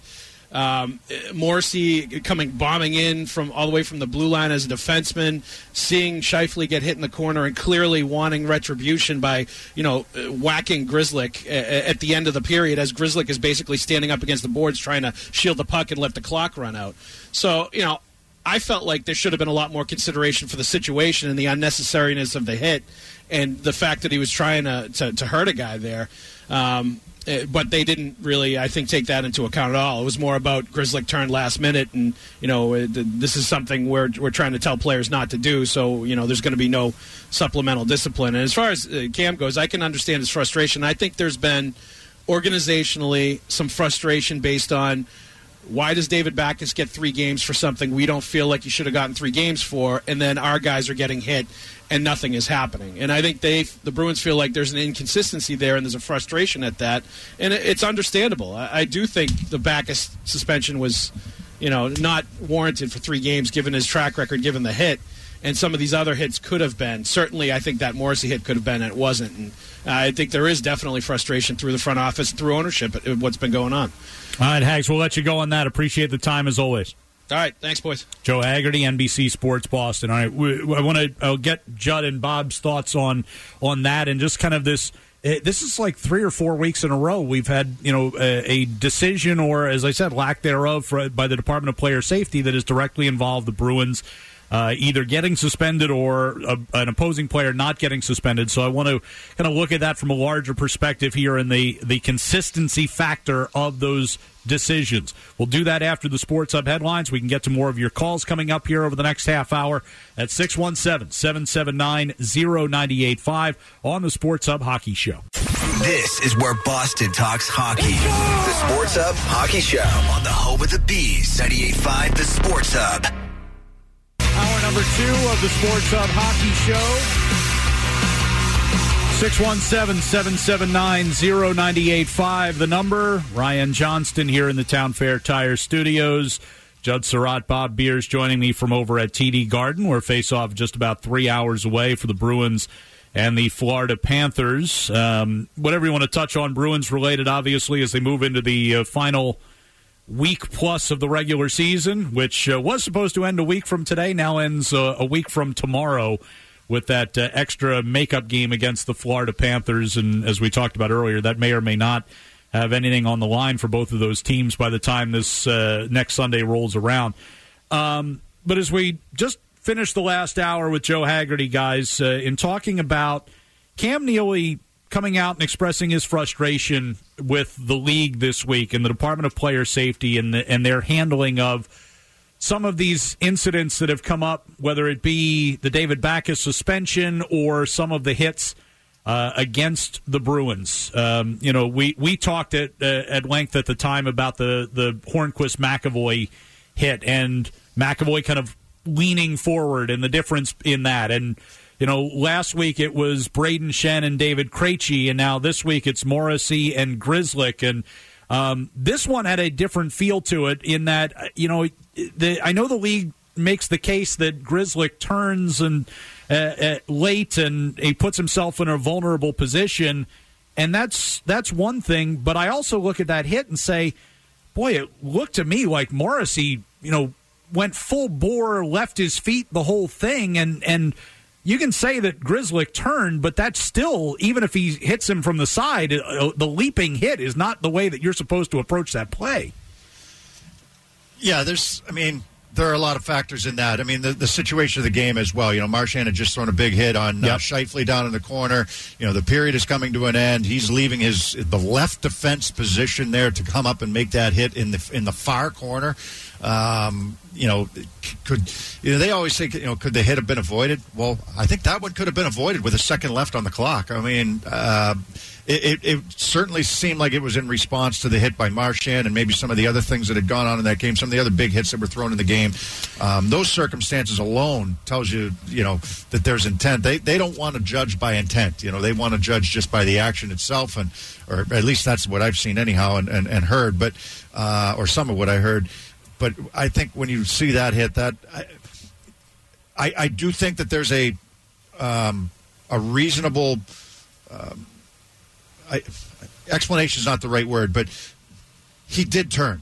Um, Morrissey coming bombing in from all the way from the blue line as a defenseman, seeing Scheifele get hit in the corner and clearly wanting retribution by, you know, whacking Grzelcyk at the end of the period as Grzelcyk is basically standing up against the boards trying to shield the puck and let the clock run out. So, you know, I felt like there should have been a lot more consideration for the situation and the unnecessariness of the hit and the fact that he was trying to, to, to hurt a guy there. Um, But they didn't really, I think, take that into account at all. It was more about Grzelcyk turned last minute, and you know this is something we're we're trying to tell players not to do. So you know there's going to be no supplemental discipline. And as far as uh, Cam goes, I can understand his frustration. I think there's been organizationally some frustration based on why does David Backes get three games for something we don't feel like he should have gotten three games for, and then our guys are getting hit and nothing is happening. And I think they, the Bruins feel like there's an inconsistency there and there's a frustration at that, and it's understandable. I, I do think the Backes suspension was, you know, not warranted for three games given his track record, given the hit, and some of these other hits could have been. Certainly, I think that Morrissey hit could have been, and it wasn't. And I think there is definitely frustration through the front office, through ownership, at what's been going on. All right, Hags, we'll let you go on that. Appreciate the time as always. All right, thanks, boys. Joe Haggerty, N B C Sports Boston. All right, we, I want to I'll get Judd and Bob's thoughts on on that and just kind of this. This is like three or four weeks in a row we've had, you know, a, a decision or, as I said, lack thereof for, by the Department of Player Safety that has directly involved the Bruins uh, either getting suspended or a, an opposing player not getting suspended. So I want to kind of look at that from a larger perspective here and the, the consistency factor of those decisions. We'll do that after the Sports Hub headlines. We can get to more of your calls coming up here over the next half hour at six one seven, seven seven nine, zero nine eight five on the Sports Hub Hockey Show. This is where Boston talks hockey. The Sports Hub Hockey Show on the home of the Bees, ninety-eight point five The Sports Hub. Hour number two of the Sports Hub Hockey Show. six one seven, seven seven nine, zero nine eight five, the number. Ryan Johnston here in the Town Fair Tire Studios. Judd Surratt, Bob Beers joining me from over at T D Garden, where face-off just about three hours away for the Bruins and the Florida Panthers. Um, whatever you want to touch on Bruins-related, obviously, as they move into the uh, final week plus of the regular season, which uh, was supposed to end a week from today, now ends uh, a week from tomorrow with that uh, extra makeup game against the Florida Panthers. And as we talked about earlier, that may or may not have anything on the line for both of those teams by the time this uh, next Sunday rolls around. Um, but as we just finished the last hour with Joe Haggerty, guys, uh, in talking about Cam Neely coming out and expressing his frustration with the league this week and the Department of Player Safety and, the, and their handling of some of these incidents that have come up, whether it be the David Backes suspension or some of the hits uh, against the Bruins. Um, you know, we, we talked at uh, at length at the time about the, the Hornquist-McAvoy hit and McAvoy kind of leaning forward and the difference in that. And, you know, last week it was Braden Shen and David Krejci, and now this week it's Morrissey and Grzelcyk. And um, this one had a different feel to it in that, you know, the, I know the league makes the case that Grzelcyk turns and uh, uh, late and he puts himself in a vulnerable position, and that's that's one thing. But I also look at that hit and say, boy, it looked to me like Morrissey, you know, went full bore, left his feet, the whole thing, and and you can say that Grzelcyk turned, but that's still, even if he hits him from the side, uh, the leaping hit is not the way that you're supposed to approach that play. Yeah, there's, I mean, there are a lot of factors in that. I mean, the, the situation of the game as well. You know, Marchand had just thrown a big hit on yep. uh, Scheifele down in the corner. You know, the period is coming to an end. He's leaving his the left defense position there to come up and make that hit in the in the far corner. Um, you know, could you know they always say, you know, could the hit have been avoided? Well, I think that one could have been avoided with a second left on the clock. I mean, uh, it, it, it certainly seemed like it was in response to the hit by Marchand and maybe some of the other things that had gone on in that game, some of the other big hits that were thrown in the game. Um, those circumstances alone tells you, you know, that there's intent. They they don't want to judge by intent. You know, they want to judge just by the action itself, and or at least that's what I've seen anyhow and, and, and heard, but uh, or some of what I heard. But I think when you see that hit, that I, I, I do think that there's a um, a reasonable um, I, explanation is not the right word, but he did turn.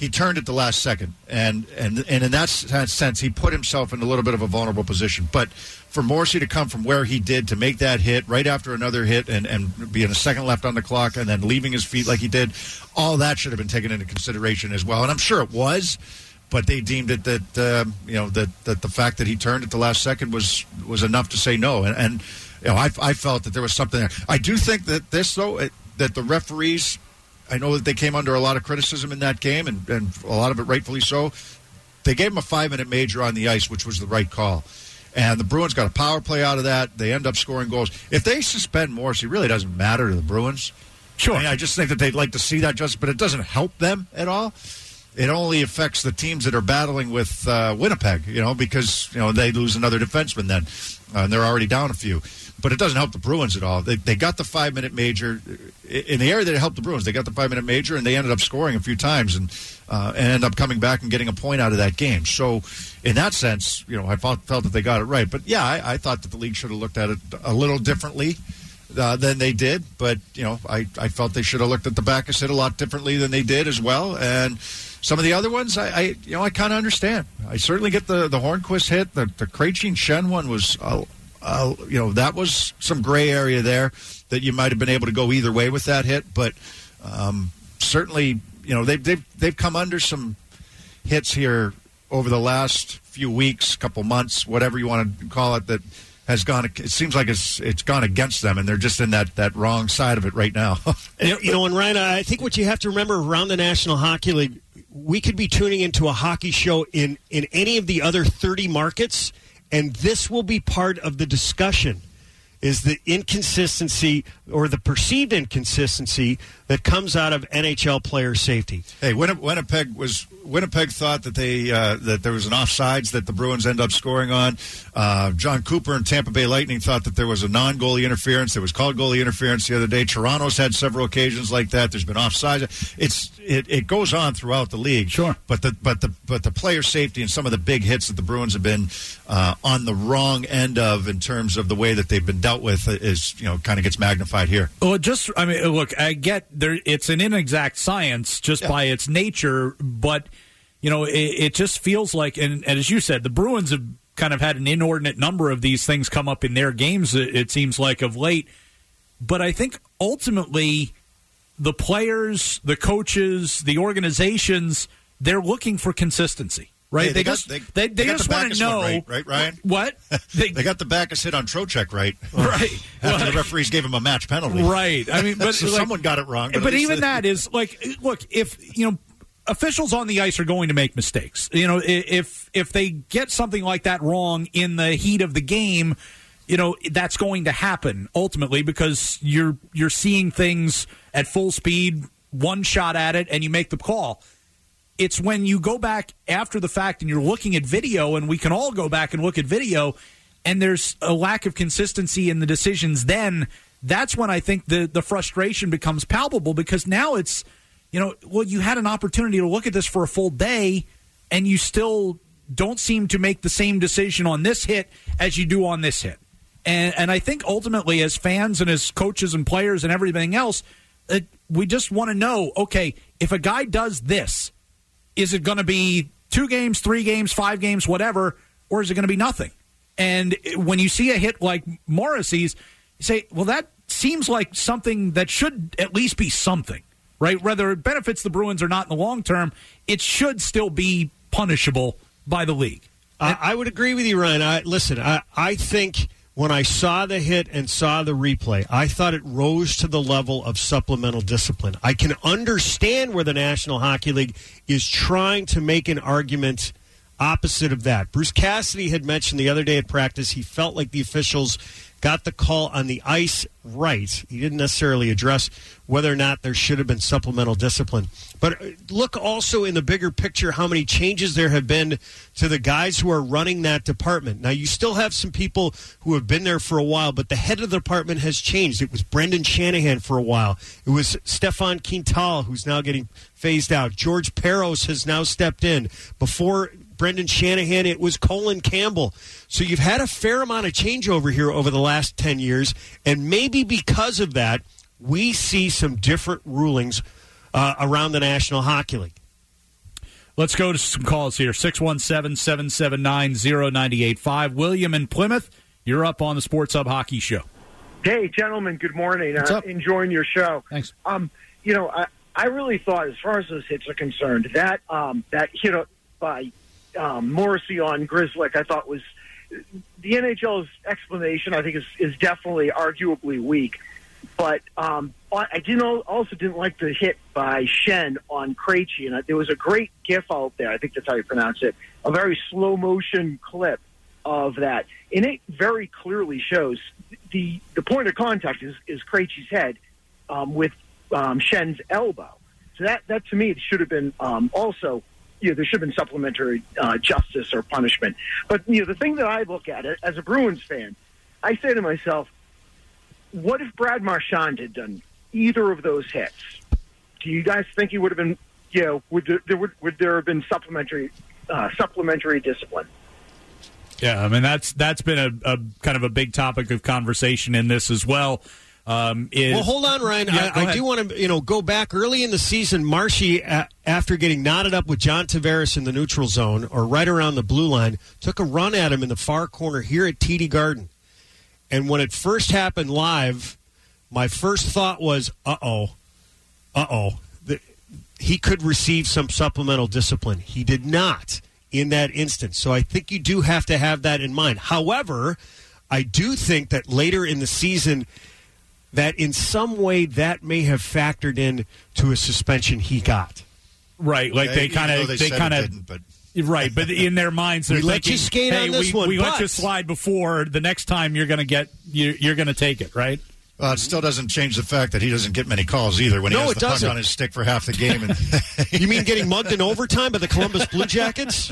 he turned at the last second, and and and in that sense, he put himself in a little bit of a vulnerable position. But for Morrissey to come from where he did to make that hit right after another hit, and and being a second left on the clock, and then leaving his feet like he did, all that should have been taken into consideration as well. And I'm sure it was. But they deemed it that uh, you know that, that the fact that he turned at the last second was was enough to say no, and, and you know I, I felt that there was something there. I do think that this though it, that the referees, I know that they came under a lot of criticism in that game, and, and a lot of it rightfully so. They gave him a five minute major on the ice, which was the right call, and the Bruins got a power play out of that. They end up scoring goals. If they suspend Morrissey, it really doesn't matter to the Bruins. Sure, I mean, I just think that they'd like to see that, just but it doesn't help them at all. It only affects the teams that are battling with uh, Winnipeg, you know, because, you know, they lose another defenseman then, uh, and they're already down a few. But it doesn't help the Bruins at all. They, they got the five-minute major. In the area that it helped the Bruins, they got the five-minute major, and they ended up scoring a few times and, uh, and ended up coming back and getting a point out of that game. So, in that sense, you know, I felt, felt that they got it right. But, yeah, I, I thought that the league should have looked at it a little differently uh, than they did. But, you know, I, I felt they should have looked at the Backes hit a lot differently than they did as well. And some of the other ones, I, I you know, I kind of understand. I certainly get the, the Hornquist hit. The, the Krejci Shen one was, uh, uh, you know, that was some gray area there that you might have been able to go either way with that hit. But um, certainly, you know, they've, they've, they've come under some hits here over the last few weeks, couple months, whatever you want to call it, that has gone, it seems like it's it's gone against them, and they're just in that, that wrong side of it right now. you, know, you know, and Ryan, I think what you have to remember around the National Hockey League, we could be tuning into a hockey show in, in any of the other thirty markets, and this will be part of the discussion, is the inconsistency or the perceived inconsistency that comes out of N H L player safety. Hey, Winnipeg was Winnipeg thought that they uh, that there was an offsides that the Bruins end up scoring on. Uh, John Cooper and Tampa Bay Lightning thought that there was a non-goalie interference. It was called goalie interference the other day. Toronto's had several occasions like that. There's been offsides. It's it, it goes on throughout the league. Sure, but the but the but the player safety and some of the big hits that the Bruins have been uh, on the wrong end of in terms of the way that they've been dealt with is, you know, kind of gets magnified here. Well, just I mean, look, I get there. It's an inexact science just yeah. by its nature, but you know, it, it just feels like, and, and as you said, the Bruins have kind of had an inordinate number of these things come up in their games, it, it seems like, of late. But I think ultimately the players, the coaches, the organizations, they're looking for consistency. Right, hey, they, they got, just they, they, they, they just the want to know, right, right, Ryan? What they, they got the Backes hit on Trocheck right, right? After well, the referees gave him a match penalty, right? I mean, but so like, someone got it wrong. But, but even that is like, look, if you know, officials on the ice are going to make mistakes. You know, if if they get something like that wrong in the heat of the game, you know, that's going to happen ultimately because you're you're seeing things at full speed, one shot at it, and you make the call. It's when you go back after the fact and you're looking at video, and we can all go back and look at video, and there's a lack of consistency in the decisions, then that's when I think the, the frustration becomes palpable, because now it's, you know, well, you had an opportunity to look at this for a full day, and you still don't seem to make the same decision on this hit as you do on this hit. And, and I think ultimately as fans and as coaches and players and everything else, uh, we just want to know, okay, if a guy does this, is it going to be two games, three games, five games, whatever, or is it going to be nothing? And when you see a hit like Morrissey's, you say, well, that seems like something that should at least be something, right? Whether it benefits the Bruins or not in the long term, it should still be punishable by the league. Uh, I would agree with you, Ryan. I, listen, I, I think when I saw the hit and saw the replay, I thought it rose to the level of supplemental discipline. I can understand where the National Hockey League is trying to make an argument opposite of that. Bruce Cassidy had mentioned the other day at practice he felt like the officials got the call on the ice right. He didn't necessarily address whether or not there should have been supplemental discipline. But look also in the bigger picture how many changes there have been to the guys who are running that department. Now, you still have some people who have been there for a while, but the head of the department has changed. It was Brendan Shanahan for a while. It was Stefan Quintal, who's now getting phased out. George Peros has now stepped in. Before Brendan Shanahan, it was Colin Campbell. So you've had a fair amount of changeover here over the last ten years, and maybe because of that, we see some different rulings uh, around the National Hockey League. Let's go to some calls here. six one seven, seven seven nine, zero nine eight five. William in Plymouth, you're up on the Sports Hub Hockey Show. Hey, gentlemen, good morning. What's uh, up? Enjoying your show. Thanks. Um, you know, I, I really thought, as far as those hits are concerned, that um, that hit by um, Morrissey on Grzelcyk, I thought was the N H L's explanation. I think is is definitely arguably weak. But um, I didn't also didn't like the hit by Schenn on Krejci, and there was a great GIF out there. I think that's how you pronounce it. A very slow motion clip of that, and it very clearly shows the the point of contact is is Krejci's head um, with um, Schenn's elbow. So that that to me it should have been um, also. You know, there should have been supplementary uh, justice or punishment. But you know, the thing that I look at it as a Bruins fan, I say to myself, what if Brad Marchand had done either of those hits? Do you guys think he would have been, you know, would there, there would, would there have been supplementary uh, supplementary discipline? Yeah, I mean, that's that's been a, a kind of a big topic of conversation in this as well. Um, is, well, hold on, Ryan. Yeah, I, I do want to, you know, go back early in the season. Marshy, a, after getting knotted up with John Tavares in the neutral zone or right around the blue line, took a run at him in the far corner here at T D Garden. And when it first happened live, my first thought was, uh-oh, uh-oh. The, he could receive some supplemental discipline. He did not in that instance. So I think you do have to have that in mind. However, I do think that later in the season that in some way that may have factored in to a suspension he got. Right, like yeah, they kind of, they, they kind of, right. But in their minds, they're we let thinking, you skate "Hey, on this we, one, we but... let you slide before. The next time you're going to get, you, you're going to take it, right?" Well, it still doesn't change the fact that he doesn't get many calls either when he No, has it the puck doesn't. on his stick for half the game. And You mean getting mugged in overtime by the Columbus Blue Jackets?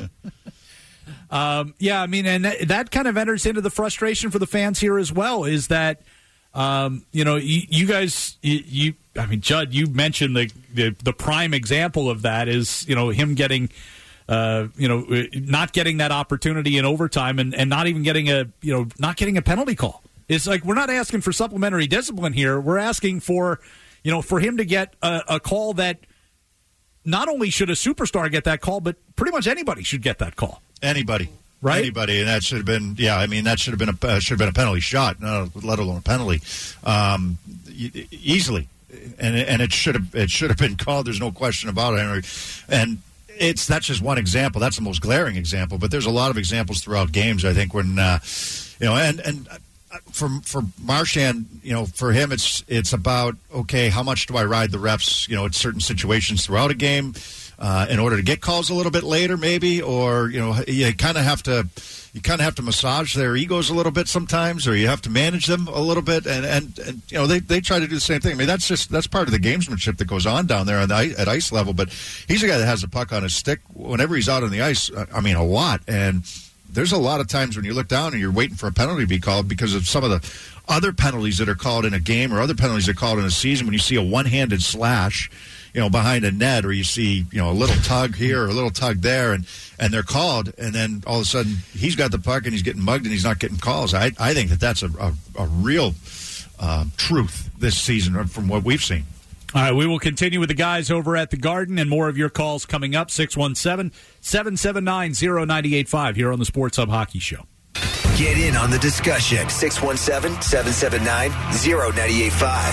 Um, yeah, I mean, and that, that kind of enters into the frustration for the fans here as well. Is that um, you know you, you guys you, you I mean Judd, you mentioned the, the the prime example of that is you know him getting uh, you know not getting that opportunity in overtime and, and not even getting a you know not getting a penalty call. It's like we're not asking for supplementary discipline here. We're asking for you know for him to get a, a call that not only should a superstar get that call, but pretty much anybody should get that call. Anybody, right? Anybody, and that should have been, yeah. I mean, that should have been a uh, should have been a penalty shot, no, let alone a penalty, um, e- easily, and and it should have it should have been called. There's no question about it, and it's that's just one example. That's the most glaring example, but there's a lot of examples throughout games. I think when uh, you know, and and. For for Marchand, you know, for him, it's it's about okay, how much do I ride the refs, you know, at certain situations throughout a game, uh, in order to get calls a little bit later, maybe, or you know, you kind of have to you kind of have to massage their egos a little bit sometimes, or you have to manage them a little bit, and and, and you know, they, they try to do the same thing. I mean, that's just that's part of the gamesmanship that goes on down there on the, at ice level. But he's a guy that has the puck on his stick whenever he's out on the ice. I mean, a lot and. There's a lot of times when you look down and you're waiting for a penalty to be called because of some of the other penalties that are called in a game or other penalties that are called in a season. When you see a one-handed slash, you know, behind a net, or you see, you know, a little tug here or a little tug there, and, and they're called, and then all of a sudden he's got the puck and he's getting mugged and he's not getting calls. I I think that that's a a, a real uh, truth this season from what we've seen. All right, we will continue with the guys over at the Garden and more of your calls coming up. six one seven, seven seven nine, zero nine eight five here on the Sports Hub Hockey Show. Get in on the discussion. six one seven, seven seven nine, zero nine eight five.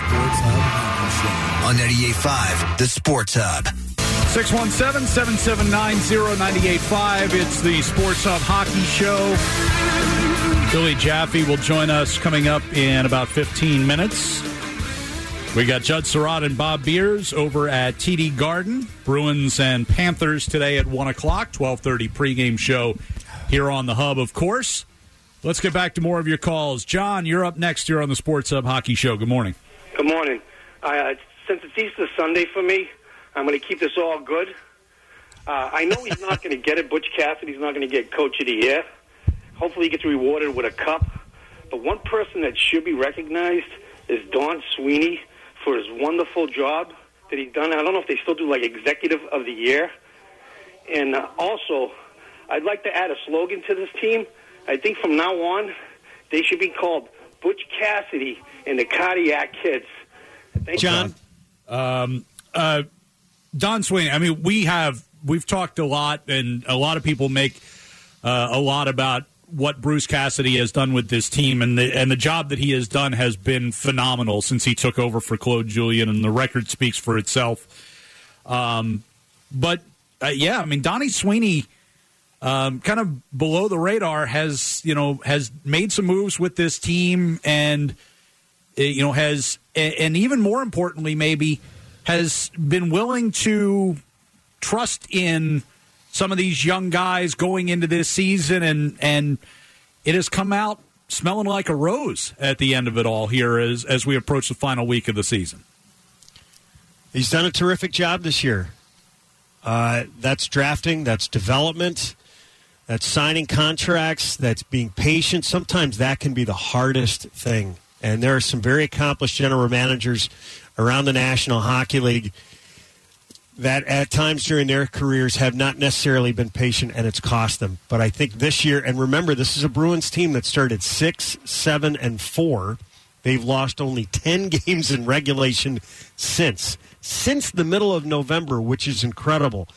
On ninety-eight point five, the Sports Hub. six one seven, seven seven nine, zero nine eight five. It's the Sports Hub Hockey Show. Billy Jaffe will join us coming up in about fifteen minutes. We got Judd Surratt and Bob Beers over at T D Garden. Bruins and Panthers today at one o'clock, twelve thirty pregame show here on the Hub, of course. Let's get back to more of your calls. John, you're up next here on the Sports Hub Hockey Show. Good morning. Good morning. Uh, since it's Easter Sunday for me, I'm going to keep this all good. Uh, I know he's not going to get it. Butch Cassidy's not going to get Coach of the Year. Hopefully he gets rewarded with a cup. But one person that should be recognized is Don Sweeney, for his wonderful job that he's done. I don't know if they still do, like, Executive of the Year. And uh, also, I'd like to add a slogan to this team. I think from now on, they should be called Butch Cassidy and the Cardiac Kids. Thank John? Um, uh, Don Sweeney, I mean, we have we've talked a lot, and a lot of people make uh, a lot about what Bruce Cassidy has done with this team, and the and the job that he has done has been phenomenal since he took over for Claude Julien, and the record speaks for itself. Um, but uh, yeah, I mean, Donnie Sweeney, um, kind of below the radar, has you know has made some moves with this team, and uh, you know has and even more importantly, maybe has been willing to trust in some of these young guys going into this season, and and it has come out smelling like a rose at the end of it all here as as we approach the final week of the season. He's done a terrific job this year. Uh, that's drafting, that's development, that's signing contracts, that's being patient. Sometimes that can be the hardest thing. And there are some very accomplished general managers around the National Hockey League that at times during their careers have not necessarily been patient, and it's cost them. But I think this year, and remember, this is a Bruins team that started six, seven, and four. They've lost only ten games in regulation since. Since the middle of November, which is incredible.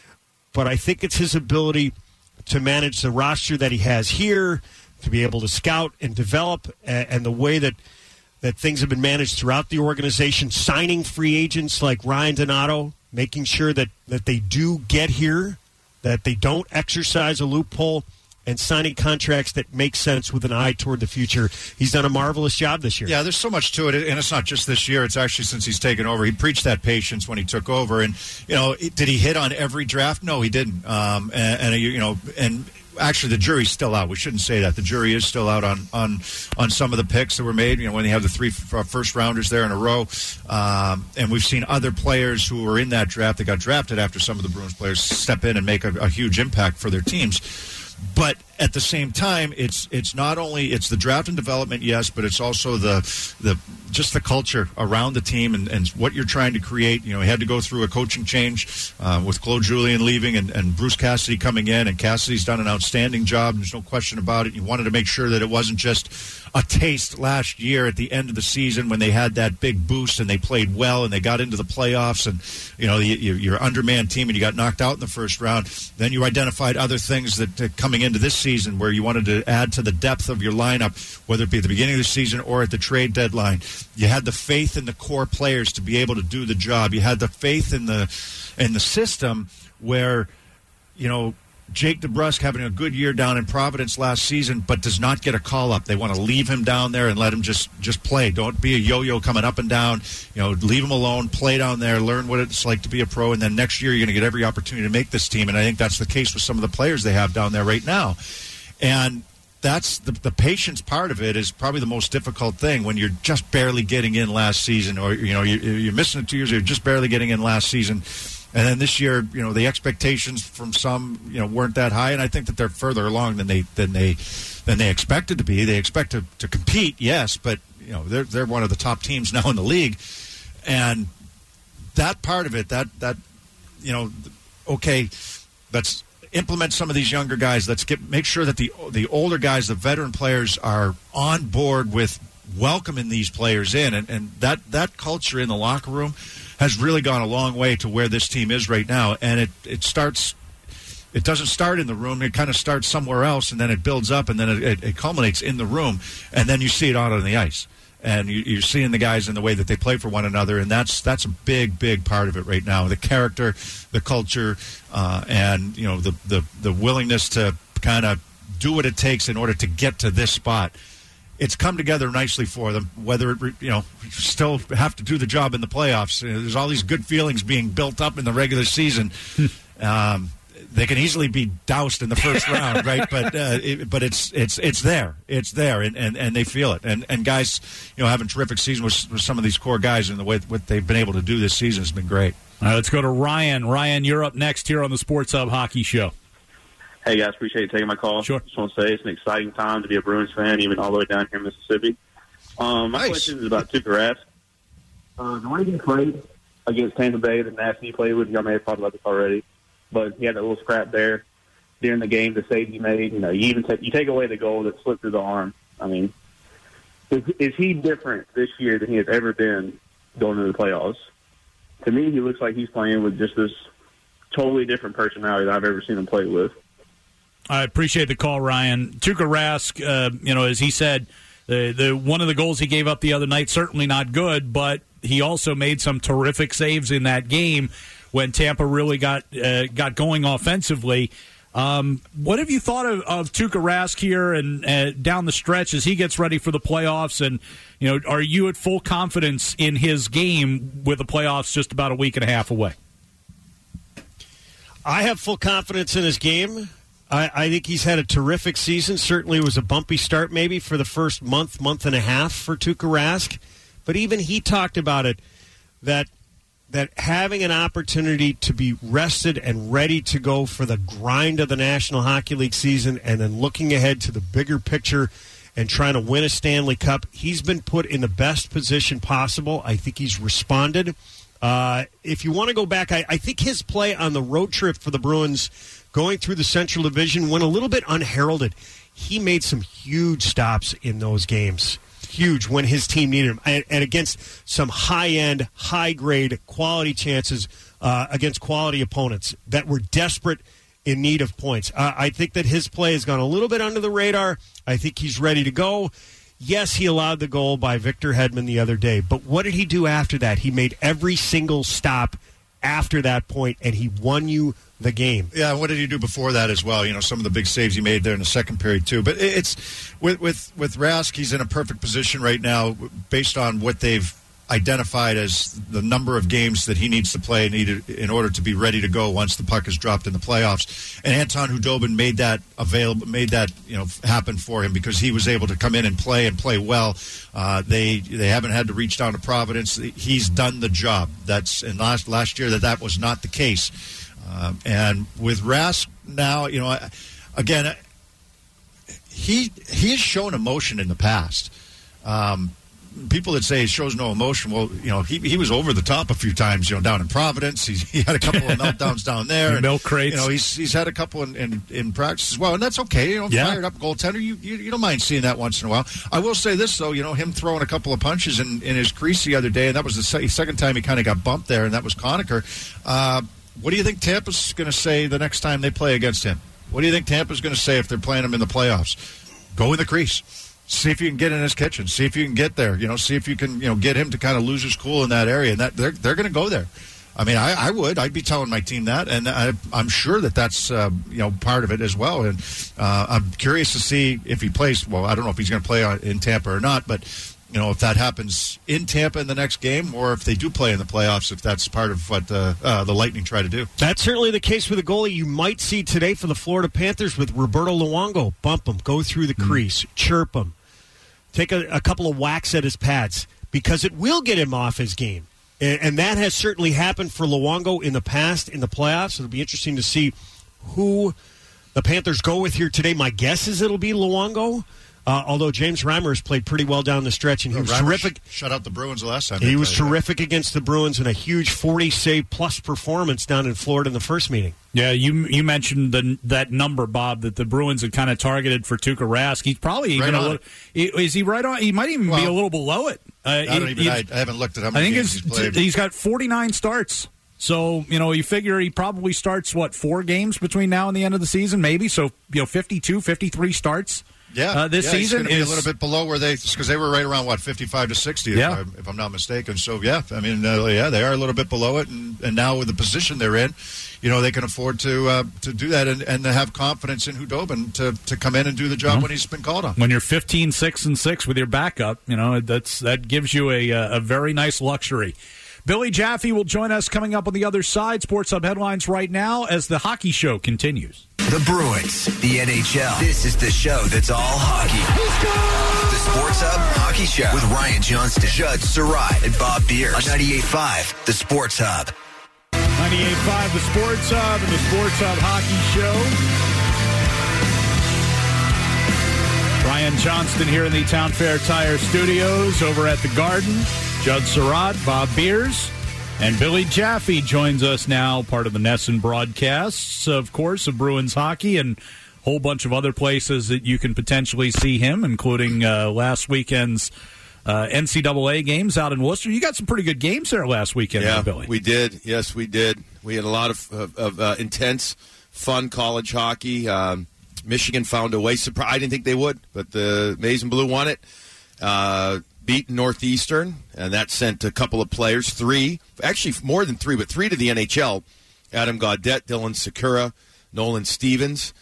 But I think it's his ability to manage the roster that he has here, to be able to scout and develop, and the way that that things have been managed throughout the organization, signing free agents like Ryan Donato, making sure that, that they do get here, that they don't exercise a loophole, and signing contracts that make sense with an eye toward the future. He's done a marvelous job this year. Yeah, there's so much to it, and it's not just this year. It's actually since he's taken over. He preached that patience when he took over, and, you know, did he hit on every draft? No, he didn't. Um, and, and, you know, and... Actually, the jury's still out. We shouldn't say that. The jury is still out on, on, on some of the picks that were made, you know, when they have the three f- first-rounders there in a row. Um, and we've seen other players who were in that draft that got drafted after some of the Bruins players step in and make a, a huge impact for their teams. But at the same time, it's it's not only it's the draft and development, yes, but it's also the the just the culture around the team and, and what you're trying to create. You know, he had to go through a coaching change uh, with Claude Julien leaving and, and Bruce Cassidy coming in, and Cassidy's done an outstanding job. There's no question about it. You wanted to make sure that it wasn't just a taste last year at the end of the season when they had that big boost and they played well and they got into the playoffs, and you know you, you're an undermanned team and you got knocked out in the first round. Then you identified other things that uh, coming into this season where you wanted to add to the depth of your lineup, whether it be at the beginning of the season or at the trade deadline. You had the faith in the core players to be able to do the job. You had the faith in the in the system where, you know, Jake DeBrusk having a good year down in Providence last season, but does not get a call-up. They want to leave him down there and let him just, just play. Don't be a yo-yo coming up and down. You know, leave him alone, play down there, learn what it's like to be a pro, and then next year you're going to get every opportunity to make this team. And I think that's the case with some of the players they have down there right now. And that's the, the patience part of it is probably the most difficult thing when you're just barely getting in last season, or, you know, you, you're missing it two years, or you're just barely getting in last season. And then this year, you know, the expectations from some, you know, weren't that high, and I think that they're further along than they than they than they expected to be. They expect to, to compete, yes, but you know, they're they're one of the top teams now in the league, and that part of it, that that you know, okay, let's implement some of these younger guys. Let's get make sure that the the older guys, the veteran players, are on board with welcoming these players in, and, and that that culture in the locker room has really gone a long way to where this team is right now. And it, it starts, it doesn't start in the room. It kind of starts somewhere else, and then it builds up, and then it, it, it culminates in the room, and then you see it out on the ice. And you, you're seeing the guys in the way that they play for one another, and that's that's a big, big part of it right now. The character, the culture, uh, and you know the, the, the willingness to kind of do what it takes in order to get to this spot. It's come together nicely for them. Whether it, you know, still have to do the job in the playoffs. There's all these good feelings being built up in the regular season. um, they can easily be doused in the first round, right? But uh, it, but it's it's it's there, it's there, and, and, and they feel it. And and guys, you know, having a terrific season with, with some of these core guys, and the way what they've been able to do this season has been great. All right, let's go to Ryan. Ryan, you're up next here on the Sports Hub Hockey Show. Hey, guys, appreciate you taking my call. Sure. Just want to say it's an exciting time to be a Bruins fan, even all the way down here in Mississippi. Um, my nice. question is about Tuukka Rask. Uh, the way he played against Tampa Bay, the nasty he played with, y'all may have talked about this already, but he had that little scrap there during the game, the save he made. You know, you even take, you take away the goal that slipped through the arm. I mean, is, is he different this year than he has ever been going into the playoffs? To me, he looks like he's playing with just this totally different personality that I've ever seen him play with. I appreciate the call, Ryan. Tuukka Rask, uh, you know, as he said, the the one of the goals he gave up the other night, certainly not good, but he also made some terrific saves in that game when Tampa really got uh, got going offensively. Um, what have you thought of, of Tuukka Rask here and uh, down the stretch as he gets ready for the playoffs? And, you know, are you at full confidence in his game with the playoffs just about a week and a half away? I have full confidence in his game. I, I think he's had a terrific season. Certainly it was a bumpy start maybe for the first month, month and a half for Tuukka Rask. But even he talked about it, that that having an opportunity to be rested and ready to go for the grind of the National Hockey League season and then looking ahead to the bigger picture and trying to win a Stanley Cup, he's been put in the best position possible. I think he's responded. Uh, if you want to go back, I, I think his play on the road trip for the Bruins going through the Central Division went a little bit unheralded. He made some huge stops in those games. Huge when his team needed him, and, and against some high-end, high-grade, quality chances uh, against quality opponents that were desperate in need of points. Uh, I think that his play has gone a little bit under the radar. I think he's ready to go. Yes, he allowed the goal by Victor Hedman the other day, but what did he do after that? He made every single stop after that point, and he won you the game. Yeah, what did he do before that as well? You know, some of the big saves he made there in the second period too. But it's with with with Rask, he's in a perfect position right now based on what they've identified as the number of games that he needs to play needed in order to be ready to go once the puck is dropped in the playoffs. And Anton Khudobin made that available, made that you know happen for him because he was able to come in and play and play well. Uh, they they haven't had to reach down to Providence. He's done the job. That's and last last year that that was not the case. Um, and with Rask now, you know, again, he he has shown emotion in the past. Um, people that say he shows no emotion, well, you know, he he was over the top a few times, you know, down in Providence. He's, he had a couple of meltdowns down there. And, milk crates. You know, he's he's had a couple in, in, in practice as well, and that's okay. You know, yeah. Fired up goaltender, you, you you don't mind seeing that once in a while. I will say this, though, you know, him throwing a couple of punches in, in his crease the other day, and that was the se- second time he kind of got bumped there, and that was Conacher. Uh, what do you think Tampa's going to say the next time they play against him? What do you think Tampa's going to say if they're playing him in the playoffs? Go in the crease. See if you can get in his kitchen. See if you can get there. You know, see if you can, you know, get him to kind of lose his cool in that area. And that they're they're going to go there. I mean, I, I would. I'd be telling my team that, and I, I'm sure that that's uh, you know part of it as well. And uh, I'm curious to see if he plays. Well, I don't know if he's going to play in Tampa or not, but you know, if that happens in Tampa in the next game, or if they do play in the playoffs, if that's part of what uh, uh, the Lightning try to do. That's certainly the case with a goalie you might see today for the Florida Panthers with Roberto Luongo. Bump him, go through the crease, mm. chirp him, take a, a couple of whacks at his pads, because it will get him off his game. And, and that has certainly happened for Luongo in the past in the playoffs. It'll be interesting to see who the Panthers go with here today. My guess is it'll be Luongo. Uh, although James Reimer has played pretty well down the stretch, and he well, was Reimer terrific. Sh- shut out the Bruins the last time. He was played, terrific yeah. against the Bruins, and a huge forty-save-plus performance down in Florida in the first meeting. Yeah, you you mentioned the, that number, Bob, that the Bruins had kind of targeted for Tuukka Rask. He's probably even right a little. Is he right on? He might even well, be a little below it. Uh, I don't it, even. I, I haven't looked at how many I think games he's played. He's got forty-nine starts. So, you know, you figure he probably starts, what, four games between now and the end of the season, maybe? So, you know, fifty-two, fifty-three starts. Yeah, uh, this yeah, season he's is be a little bit below where they because they were right around what fifty-five to sixty, yeah. if, I, if I'm not mistaken. So yeah, I mean, uh, yeah, they are a little bit below it, and, and now with the position they're in, you know, they can afford to uh, to do that and, and to have confidence in Khudobin to, to come in and do the job mm-hmm. when he's been called on. When you're fifteen, six, and six with your backup, you know, that's that gives you a a very nice luxury. Billy Jaffe will join us coming up on the other side. Sports Hub headlines right now as the hockey show continues. The Bruins, the N H L. This is the show that's all hockey. The Sports Hub Hockey Show with Ryan Johnston, Judd Surratt, and Bob Beers on ninety-eight point five, The Sports Hub. ninety-eight point five, The Sports Hub, and The Sports Hub Hockey Show. Ryan Johnston here in the Town Fair Tire Studios over at the Garden. Judd Surratt, Bob Beers, and Billy Jaffe joins us now, part of the Nesson broadcasts, of course, of Bruins hockey and a whole bunch of other places that you can potentially see him, including uh, last weekend's uh, N C double A games out in Worcester. You got some pretty good games there last weekend, yeah, huh, Billy? We did. Yes, we did. We had a lot of, of, of uh, intense, fun college hockey. Um, Michigan found a way. Surprise! I didn't think they would, but the Maize and Blue won it. Uh, beat Northeastern, and that sent a couple of players, three, actually more than three, but three to the N H L. Adam Gaudette, Dylan Sakura, Nolan Stevens,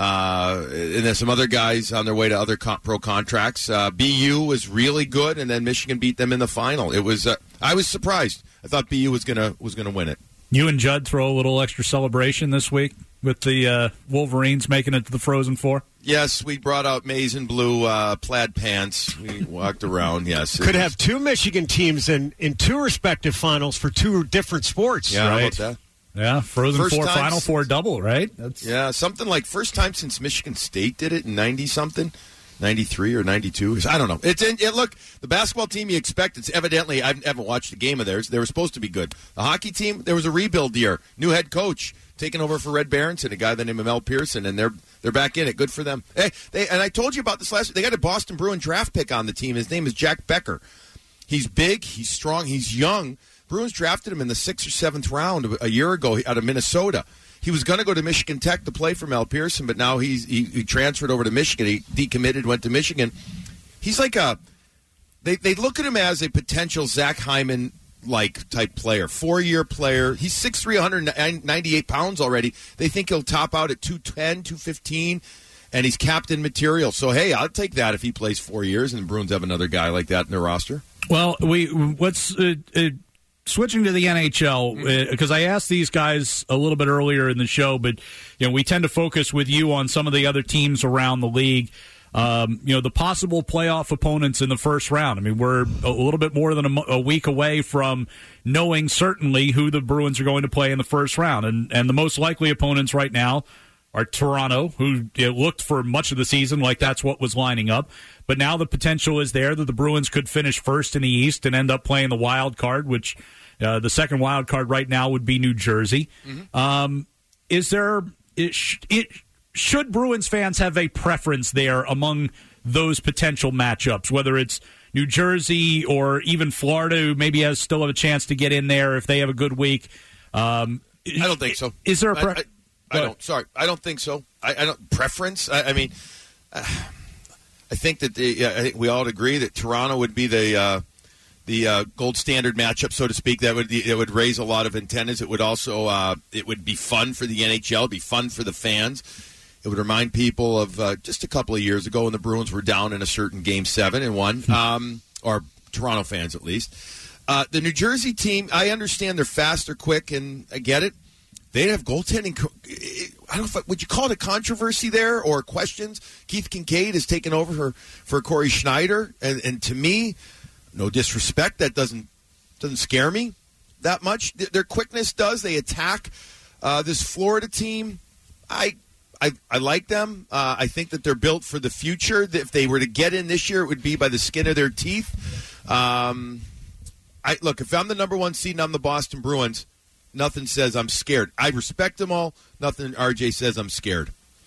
uh, and there's some other guys on their way to other con- pro contracts. Uh, B U was really good, and then Michigan beat them in the final. It was uh, I was surprised. I thought B U was gonna was gonna win it. You and Judd throw a little extra celebration this week with the uh, Wolverines making it to the Frozen Four? Yes, we brought out Maize and Blue uh, plaid pants. We walked around, yes. Could have two Michigan teams in, in two respective finals for two different sports. Yeah, right? how about that? Yeah, Frozen First Four, time Final since- Four double, right? That's Yeah, something like first time since Michigan State did it in ninety-something. ninety-three or ninety-two. I don't know. It's in, it, look, the basketball team you expect, it's evidently, I haven't watched a game of theirs. They were supposed to be good. The hockey team, there was a rebuild year. New head coach taking over for Red Berenson, a guy by the name of Mel Pearson, and they're they're back in it. Good for them. Hey, they, and I told you about this last week. They got a Boston Bruin draft pick on the team. His name is Jack Becker. He's big. He's strong. He's young. Bruins drafted him in the sixth or seventh round a year ago out of Minnesota. He was going to go to Michigan Tech to play for Mel Pearson, but now he's he, he transferred over to Michigan. He decommitted, went to Michigan. He's like a they they look at him as a potential Zach Hyman like type player, four year player. He's six three, one hundred ninety-eight pounds already. They think he'll top out at two ten, two fifteen, and he's captain material. So hey, I'll take that if he plays four years and the Bruins have another guy like that in their roster. Well, we what's uh, uh, switching to the N H L, because uh, I asked these guys a little bit earlier in the show, but you know we tend to focus with you on some of the other teams around the league. Um, you know, the possible playoff opponents in the first round. I mean, we're a little bit more than a, a week away from knowing certainly who the Bruins are going to play in the first round. And, and the most likely opponents right now are Toronto, who it looked for much of the season like that's what was lining up. But now the potential is there that the Bruins could finish first in the East and end up playing the wild card, which uh, the second wild card right now would be New Jersey. Mm-hmm. Um, is there... It, it Should Bruins fans have a preference there among those potential matchups, whether it's New Jersey or even Florida, who maybe has still have a chance to get in there if they have a good week? Um, I don't think so. Is there a pre- I, I, I don't. Sorry, I don't think so. I, I don't preference. I, I mean, uh, I think that the, uh, I think we all agree that Toronto would be the uh, the uh, gold standard matchup, so to speak. That would it would raise a lot of antennas. It would also uh, it would be fun for the N H L. It'd be fun for the fans. It would remind people of uh, just a couple of years ago when the Bruins were down in a certain Game seven and won, um, or Toronto fans at least. Uh, the New Jersey team, I understand they're fast, they're quick, and I get it. They have goaltending. I don't know if, would you call it a controversy there or questions? Keith Kincaid has taken over for, for Corey Schneider, and, and to me, no disrespect, that doesn't doesn't scare me that much. Their quickness does. They attack uh, this Florida team. I. I, I like them. Uh, I think that they're built for the future. If they were to get in this year, it would be by the skin of their teeth. Um, I look, if I'm the number one seed and I'm the Boston Bruins, nothing says I'm scared. I respect them all. Nothing R J says I'm scared.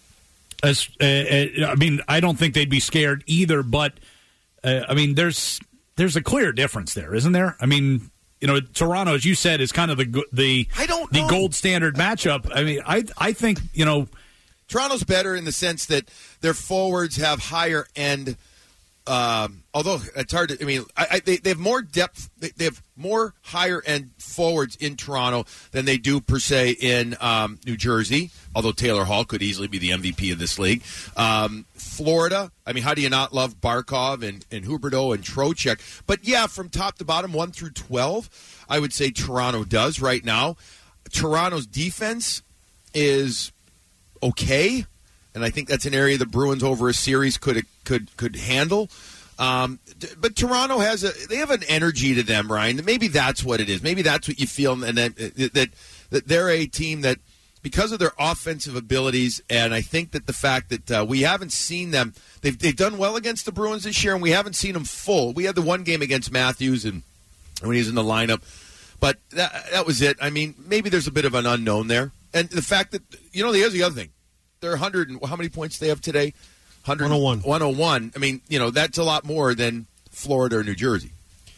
As uh, I mean, I don't think they'd be scared either. But uh, I mean, there's there's a clear difference there, isn't there? I mean, you know, Toronto, as you said, is kind of the the I don't the know. gold standard matchup. I mean, I I think you know. Toronto's better in the sense that their forwards have higher end. Um, although it's hard to, I mean, I, I, they, they have more depth. They, they have more higher end forwards in Toronto than they do per se in um, New Jersey. Although Taylor Hall could easily be the M V P of this league. Um, Florida. I mean, how do you not love Barkov and, and Huberdeau and Trocheck? But yeah, from top to bottom, one through twelve, I would say Toronto does right now. Toronto's defense is okay, and I think that's an area the Bruins over a series could could could handle. Um, but Toronto has a they have an energy to them, Ryan. Maybe that's what it is. Maybe that's what you feel, and that that, that they're a team that, because of their offensive abilities, and I think that the fact that uh, we haven't seen them, they've they've done well against the Bruins this year, and we haven't seen them full. We had the one game against Matthews, and when he was in the lineup, but that that was it. I mean, maybe there's a bit of an unknown there. And the fact that, you know, here's the other thing. They're one hundred, and how many points they have today? one hundred, one oh one. one oh one. I mean, you know, that's a lot more than Florida or New Jersey.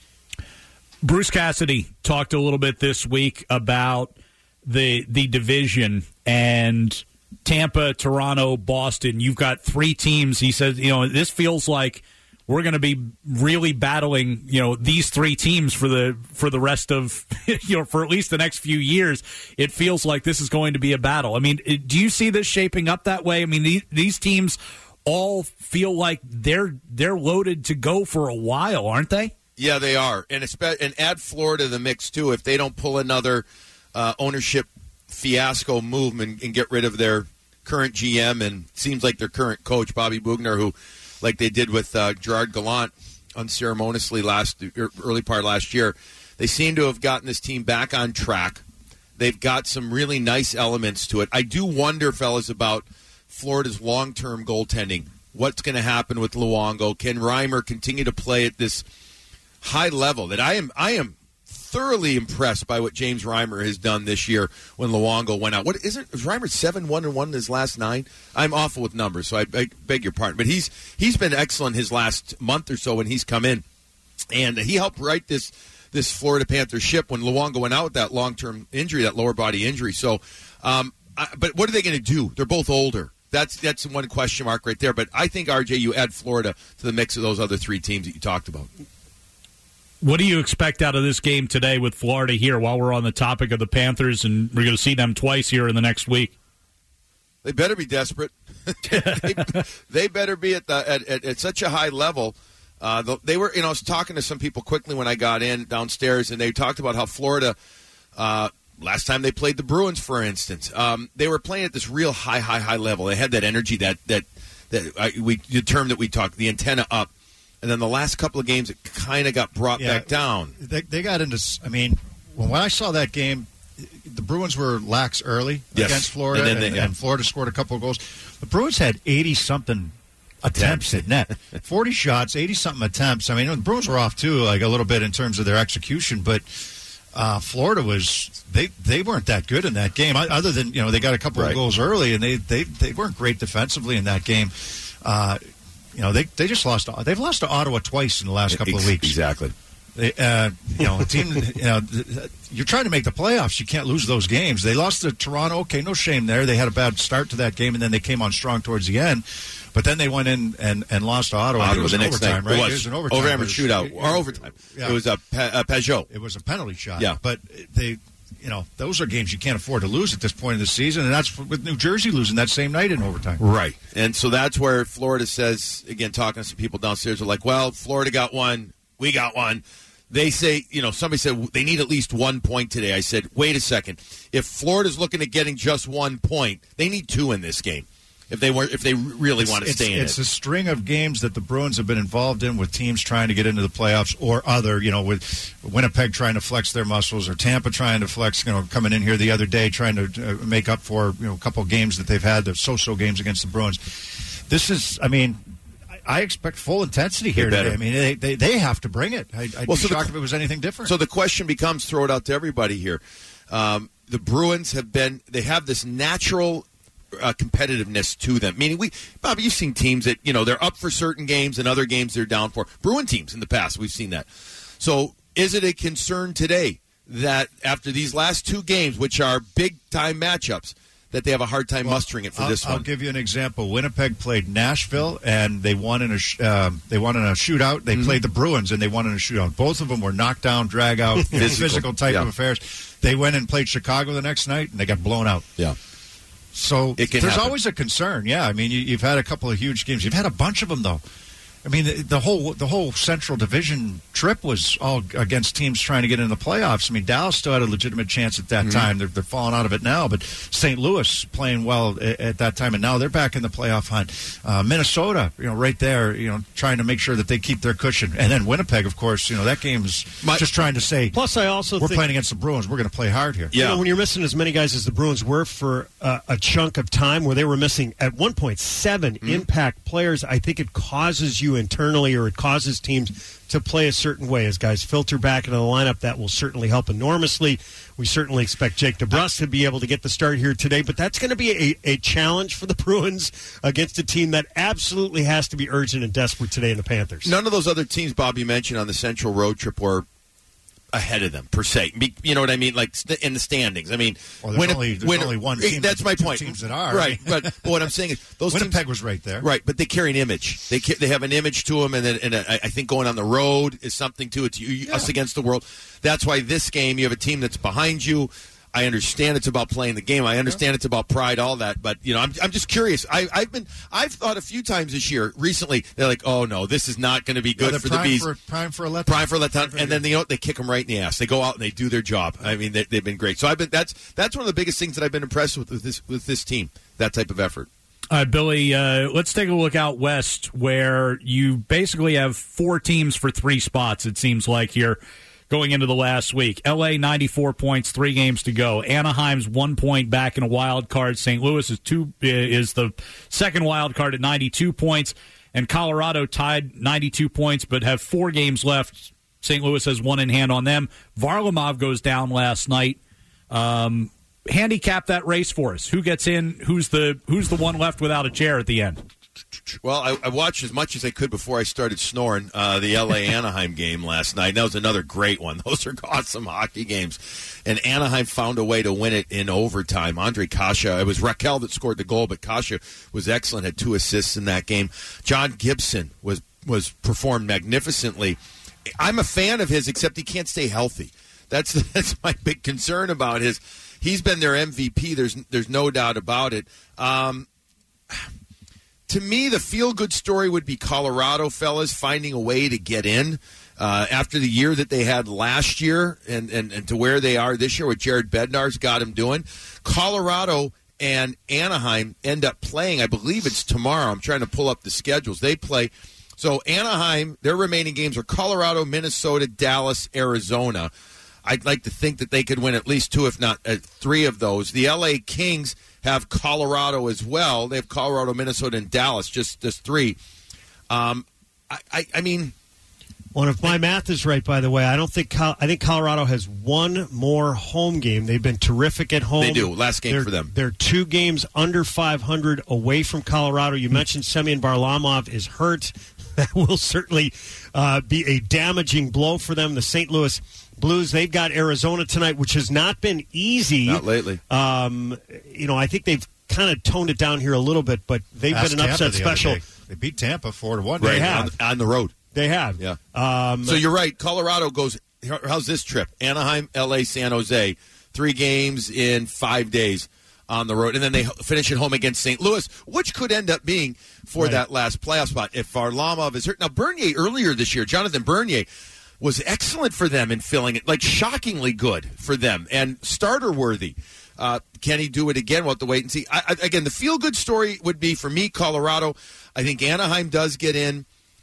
Bruce Cassidy talked a little bit this week about the the division and Tampa, Toronto, Boston. You've got three teams. He says, you know, this feels like we're going to be really battling, you know, these three teams for the for the rest of, you know, for at least the next few years. It feels like this is going to be a battle. I mean, do you see this shaping up that way? I mean, these, these teams all feel like they're they're loaded to go for a while, aren't they? Yeah, they are, and espe- and add Florida to the mix too. If they don't pull another uh, ownership fiasco move and, and get rid of their current G M and seems like their current coach Bobby Bugner, who, like they did with uh, Gerard Gallant unceremoniously last early part of last year, they seem to have gotten this team back on track. They've got some really nice elements to it. I do wonder, fellas, about Florida's long-term goaltending. What's going to happen with Luongo? Can Reimer continue to play at this high level that I am I am thoroughly impressed by what James Reimer has done this year when Luongo went out? What isn't is Reimer seven one and one in his last nine? I'm awful with numbers, so I beg, beg your pardon. But he's he's been excellent his last month or so when he's come in, and he helped right this this Florida Panthers ship when Luongo went out with that long term injury, that lower body injury. So, um, I, but what are they going to do? They're both older. That's that's one question mark right there. But I think, R J, you add Florida to the mix of those other three teams that you talked about. What do you expect out of this game today with Florida here while we're on the topic of the Panthers, and we're going to see them twice here in the next week? They better be desperate. they, they better be at, the, at, at, at such a high level. Uh, they were, you know, I was talking to some people quickly when I got in downstairs, and they talked about how Florida, uh, last time they played the Bruins, for instance, um, they were playing at this real high, high, high level. They had that energy, that that that I, we the term that we talked, the antenna up. And then the last couple of games, it kind of got brought yeah, back down. They, they got into, I mean, when I saw that game, the Bruins were lax early yes. against Florida, and, and, they, and, yeah. and Florida scored a couple of goals. The Bruins had eighty-something attempts at net. forty shots, eighty-something attempts. I mean, the Bruins were off, too, like a little bit in terms of their execution, but uh, Florida was, they, they weren't that good in that game, other than, you know, they got a couple right. of goals early, and they, they, they weren't great defensively in that game. Uh You know, they they just lost. They've lost to Ottawa twice in the last couple of weeks. Exactly. They, uh, you know, a team. You know, you're trying to make the playoffs. You can't lose those games. They lost to Toronto. Okay, no shame there. They had a bad start to that game, and then they came on strong towards the end. But then they went in and, and lost to Ottawa. Ottawa it was the an next overtime, night. right? It was, it was an overtime. Overtime or was, shootout it, or overtime. Yeah. It was a, pe- a Peugeot. It was a penalty shot. Yeah, but they. You know, those are games you can't afford to lose at this point in the season, and that's with New Jersey losing that same night in overtime. Right. And so that's where Florida says, again, talking to some people downstairs, are like, well, Florida got one, we got one. They say, you know, somebody said they need at least one point today. I said, wait a second. If Florida's looking at getting just one point, they need two in this game. If they were, if they really it's, want to it's, stay in it's it. It's a string of games that the Bruins have been involved in with teams trying to get into the playoffs or other, you know, with Winnipeg trying to flex their muscles or Tampa trying to flex, you know, coming in here the other day trying to uh, make up for, you know, a couple of games that they've had, the so-so games against the Bruins. This is, I mean, I expect full intensity here today. I mean, they, they, they have to bring it. I, I'd well, be so shocked the, if it was anything different. So the question becomes, throw it out to everybody here. Um, the Bruins have been, they have this natural Uh, competitiveness to them. Meaning, we, Bobby, you've seen teams that, you know, they're up for certain games and other games they're down for. Bruin teams in the past, we've seen that. So is it a concern today that after these last two games, which are big-time matchups, that they have a hard time well, mustering it for I'll, this one? I'll give you an example. Winnipeg played Nashville, and they won in a sh- um, they won in a shootout. They mm-hmm. played the Bruins, and they won in a shootout. Both of them were knockdown, drag-out, physical, physical type yeah. of affairs. They went and played Chicago the next night, and they got blown out. Yeah. So there's happen. always a concern. Yeah, I mean, you, you've had a couple of huge games. You've had a bunch of them, though. I mean, the, the whole the whole Central Division trip was all against teams trying to get into the playoffs. I mean, Dallas still had a legitimate chance at that mm-hmm. time. They're, they're falling out of it now, but Saint Louis playing well at, at that time, and now they're back in the playoff hunt. Uh, Minnesota, you know, right there, you know, trying to make sure that they keep their cushion. And then Winnipeg, of course, you know, that game's My, just trying to say. Plus, I also we're think, playing against the Bruins. We're going to play hard here. Yeah, you know, when you're missing as many guys as the Bruins were for uh, a chunk of time, where they were missing at one point seven mm-hmm. impact players, I think it causes you you internally, or it causes teams to play a certain way. As guys filter back into the lineup, that will certainly help enormously. We certainly expect Jake DeBrusk to be able to get the start here today, but that's going to be a, a challenge for the Bruins against a team that absolutely has to be urgent and desperate today in the Panthers. None of those other teams, Bob, you mentioned on the Central road trip were ahead of them, per se. You know what I mean? Like in the standings. I mean, well, there's, when, only, there's when, only one team. That's my point. Teams that are. Right. But, but what I'm saying is those Winnipeg teams, was right there. Right, but they carry an image. They they have an image to them, and, then, and I think going on the road is something to it. It's you, yeah. us against the world. That's why this game, you have a team that's behind you. I understand it's about playing the game. I understand yeah. it's about pride, all that. But you know, I'm I'm just curious. I, I've been I've thought a few times this year recently. They're like, oh no, this is not going to be good yeah, for the bees. For, prime for a letdown. Prime for a letdown, and then they, you know, they kick them right in the ass. They go out and they do their job. I mean, they, they've been great. So I've been that's that's one of the biggest things that I've been impressed with with this with this team. That type of effort. All right, Billy, uh, let's take a look out west, where you basically have four teams for three spots. It seems like here. Going into the last week, L A ninety-four points, three games to go. Anaheim's one point back in a wild card. Saint Louis is two is the second wild card at ninety-two points, and Colorado tied ninety-two points, but have four games left. Saint Louis has one in hand on them. Varlamov goes down last night. Um, handicap that race for us. Who gets in? Who's the who's the one left without a chair at the end? Well, I, I watched as much as I could before I started snoring uh, the L A Anaheim game last night. That was another great one. Those are awesome hockey games. And Anaheim found a way to win it in overtime. Andre Kasha, it was Raquel that scored the goal, but Kasha was excellent, had two assists in that game. John Gibson was, was performed magnificently. I'm a fan of his, except he can't stay healthy. That's that's my big concern about his. He's been their M V P. There's, there's no doubt about it. Um To me, the feel-good story would be Colorado, fellas, finding a way to get in uh, after the year that they had last year and, and, and to where they are this year, what Jared Bednar's got him doing. Colorado and Anaheim end up playing, I believe it's tomorrow. I'm trying to pull up the schedules. They play. So Anaheim, their remaining games are Colorado, Minnesota, Dallas, Arizona. I'd like to think that they could win at least two, if not uh, three of those. The L A Kings have Colorado as well. They have Colorado, Minnesota, and Dallas, just, just three. Um, I, I, I mean... Well, if my math is right, by the way, I don't think Col- I think Colorado has one more home game. They've been terrific at home. They do. Last game they're, for them. They're two games under five hundred away from Colorado. You mentioned Semyon Varlamov is hurt. That will certainly uh, be a damaging blow for them. The Saint Louis Blues, they've got Arizona tonight, which has not been easy. Not lately. Um, you know, I think they've kind of toned it down here a little bit, but they've Ask been an upset Tampa the special. other day. They beat Tampa four to one. Right, They have. on, on the road. They have. Yeah. Um, so you're right. Colorado goes, how's this trip? Anaheim, L A, San Jose. Three games in five days on the road. And then they finish at home against Saint Louis, which could end up being for right. that last playoff spot if Varlamov is hurt. Now, Bernier earlier this year, Jonathan Bernier, was excellent for them in filling it, like shockingly good for them and starter worthy. Uh, can he do it again? We'll have to wait and see. I, I, again, the feel-good story would be, for me, Colorado. I think Anaheim does get in.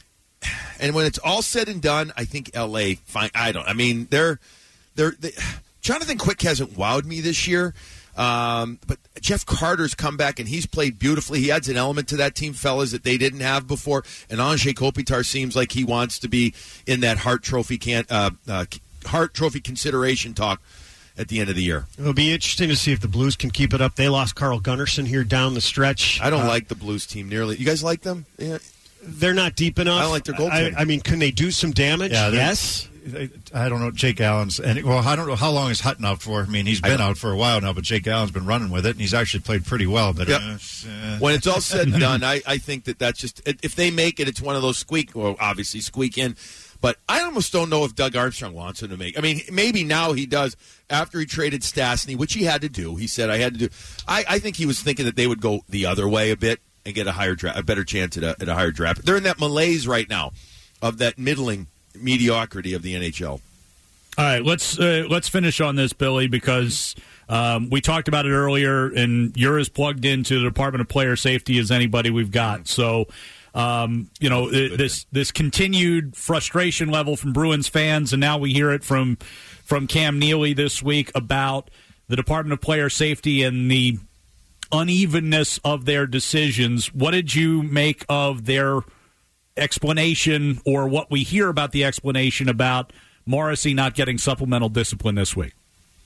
And when it's all said and done, I think L A, fine. I don't. I mean, they're, they're, they, Jonathan Quick hasn't wowed me this year. Um, but Jeff Carter's come back, and he's played beautifully. He adds an element to that team, fellas, that they didn't have before. And Anze Kopitar seems like he wants to be in that Hart Trophy can, uh, uh, Hart Trophy consideration talk at the end of the year. It'll be interesting to see if the Blues can keep it up. They lost Carl Gunnarsson here down the stretch. I don't uh, like the Blues team nearly. You guys like them? Yeah. They're not deep enough. I don't like their goaltending. I, I mean, can they do some damage? Yeah, yes. I don't know. Jake Allen's and well, I don't know how long is Hutton out for. I mean, he's been out for a while now, but Jake Allen's been running with it, and he's actually played pretty well. But yep. uh, uh, when it's all said and done, I, I think that that's just if they make it, it's one of those squeak. Well, obviously squeak in, but I almost don't know if Doug Armstrong wants him to make. I mean, maybe now he does after he traded Stastny, which he had to do. He said I had to do. I, I think he was thinking that they would go the other way a bit and get a higher draft, a better chance at a, at a higher draft. They're in that malaise right now of that middling mediocrity of the N H L. All right, let's uh, let's finish on this, Billy, because um, we talked about it earlier, and you're as plugged into the Department of Player Safety as anybody we've got. So, um, you know, this this continued frustration level from Bruins fans, and now we hear it from from Cam Neely this week about the Department of Player Safety and the unevenness of their decisions. What did you make of their explanation or what we hear about the explanation about Morrissey not getting supplemental discipline this week?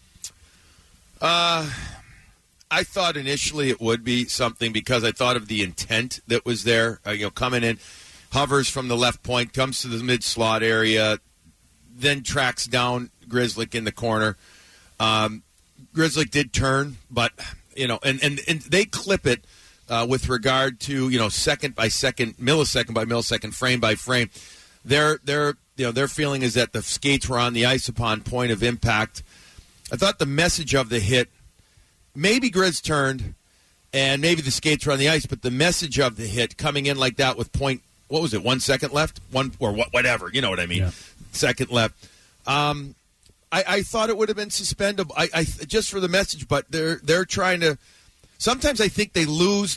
Uh, I thought initially it would be something because I thought of the intent that was there. Uh, you know, coming in, hovers from the left point, comes to the mid-slot area, then tracks down Grzelcyk in the corner. Um, Grzelcyk did turn, but, you know, and, and, and they clip it uh, with regard to, you know, second by second, millisecond by millisecond, frame by frame. Their, their, you know, their feeling is that the skates were on the ice upon point of impact. I thought the message of the hit, maybe Grizz turned, and maybe the skates were on the ice, but the message of the hit coming in like that with point, what was it, one second left? One or what, whatever, you know what I mean? Yeah. Second left. Um, I, I thought it would have been suspendable, I, I just for the message, but they're they're trying to. Sometimes I think they lose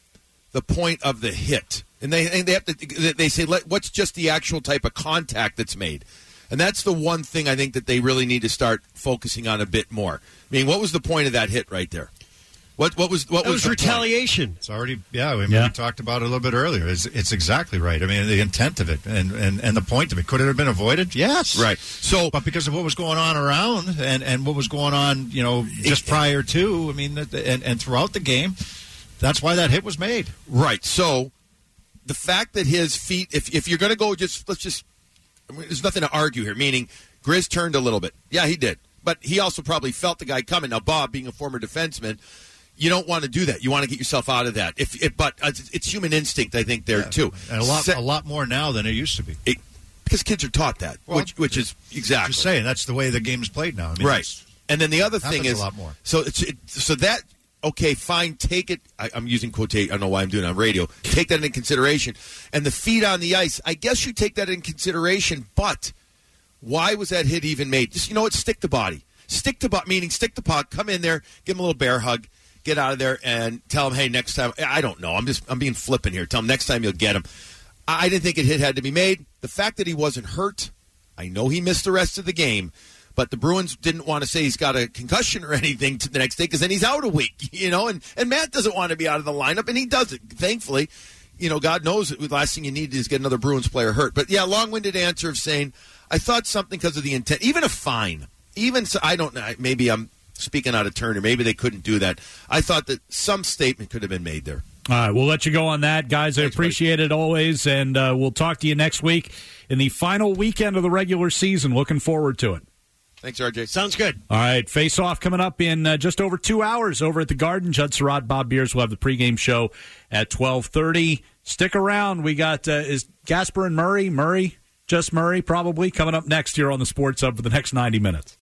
the point of the hit, and they and they have to. They say, Let, "What's just the actual type of contact that's made?" And that's the one thing I think that they really need to start focusing on a bit more. I mean, what was the point of that hit right there? What what was what that was, was retaliation? Point? It's already yeah. We, yeah. we talked about it a little bit earlier. It's, it's exactly right. I mean, the intent of it and, and, and the point of it. Could it have been avoided? Yes. Right. So, but because of what was going on around and, and what was going on, you know, just prior to, I mean, and, and throughout the game, that's why that hit was made. Right. So, the fact that his feet, if if you're going to go, just let's just, I mean, there's nothing to argue here. Meaning, Grizz turned a little bit. Yeah, he did. But he also probably felt the guy coming. Now, Bob, being a former defenseman, you don't want to do that. You want to get yourself out of that. If, if but it's, it's human instinct, I think, there yeah, too, and a lot, Se- a lot more now than it used to be. It, because kids are taught that, well, which, which is exactly. Just saying, that's the way the game is played now. I mean, right. And then the other thing is a lot more. So it's it, so that okay, fine, take it. I, I'm using quotate. I don't know why I'm doing it on radio. Take that into consideration. And the feet on the ice, I guess you take that in consideration. But why was that hit even made? Just you know what, stick the body, stick the body, meaning stick the puck. Come in there, give him a little bear hug. Get out of there and tell him, hey, next time. I don't know. I'm just I'm being flippant here. Tell him next time you'll get him. I didn't think a hit had to be made. The fact that he wasn't hurt, I know he missed the rest of the game, but the Bruins didn't want to say he's got a concussion or anything to the next day because then he's out a week, you know. And, and Matt doesn't want to be out of the lineup, and he does it. Thankfully, you know, God knows that the last thing you need is get another Bruins player hurt. But, yeah, long-winded answer of saying I thought something because of the intent. Even a fine. Even so, I don't know. Maybe I'm speaking out of turn, or maybe they couldn't do that. I thought that some statement could have been made there. All right, we'll let you go on that, guys. I Thanks, appreciate buddy. it always, and uh, we'll talk to you next week in the final weekend of the regular season. Looking forward to it. Thanks, R J. Sounds good. All right, face-off coming up in uh, just over two hours over at the Garden. Judd Surratt, Bob Beers will have the pregame show at twelve thirty. Stick around. We got, uh, is Gasper and Murray, Murray, just Murray probably, coming up next here on the Sports Hub for the next ninety minutes.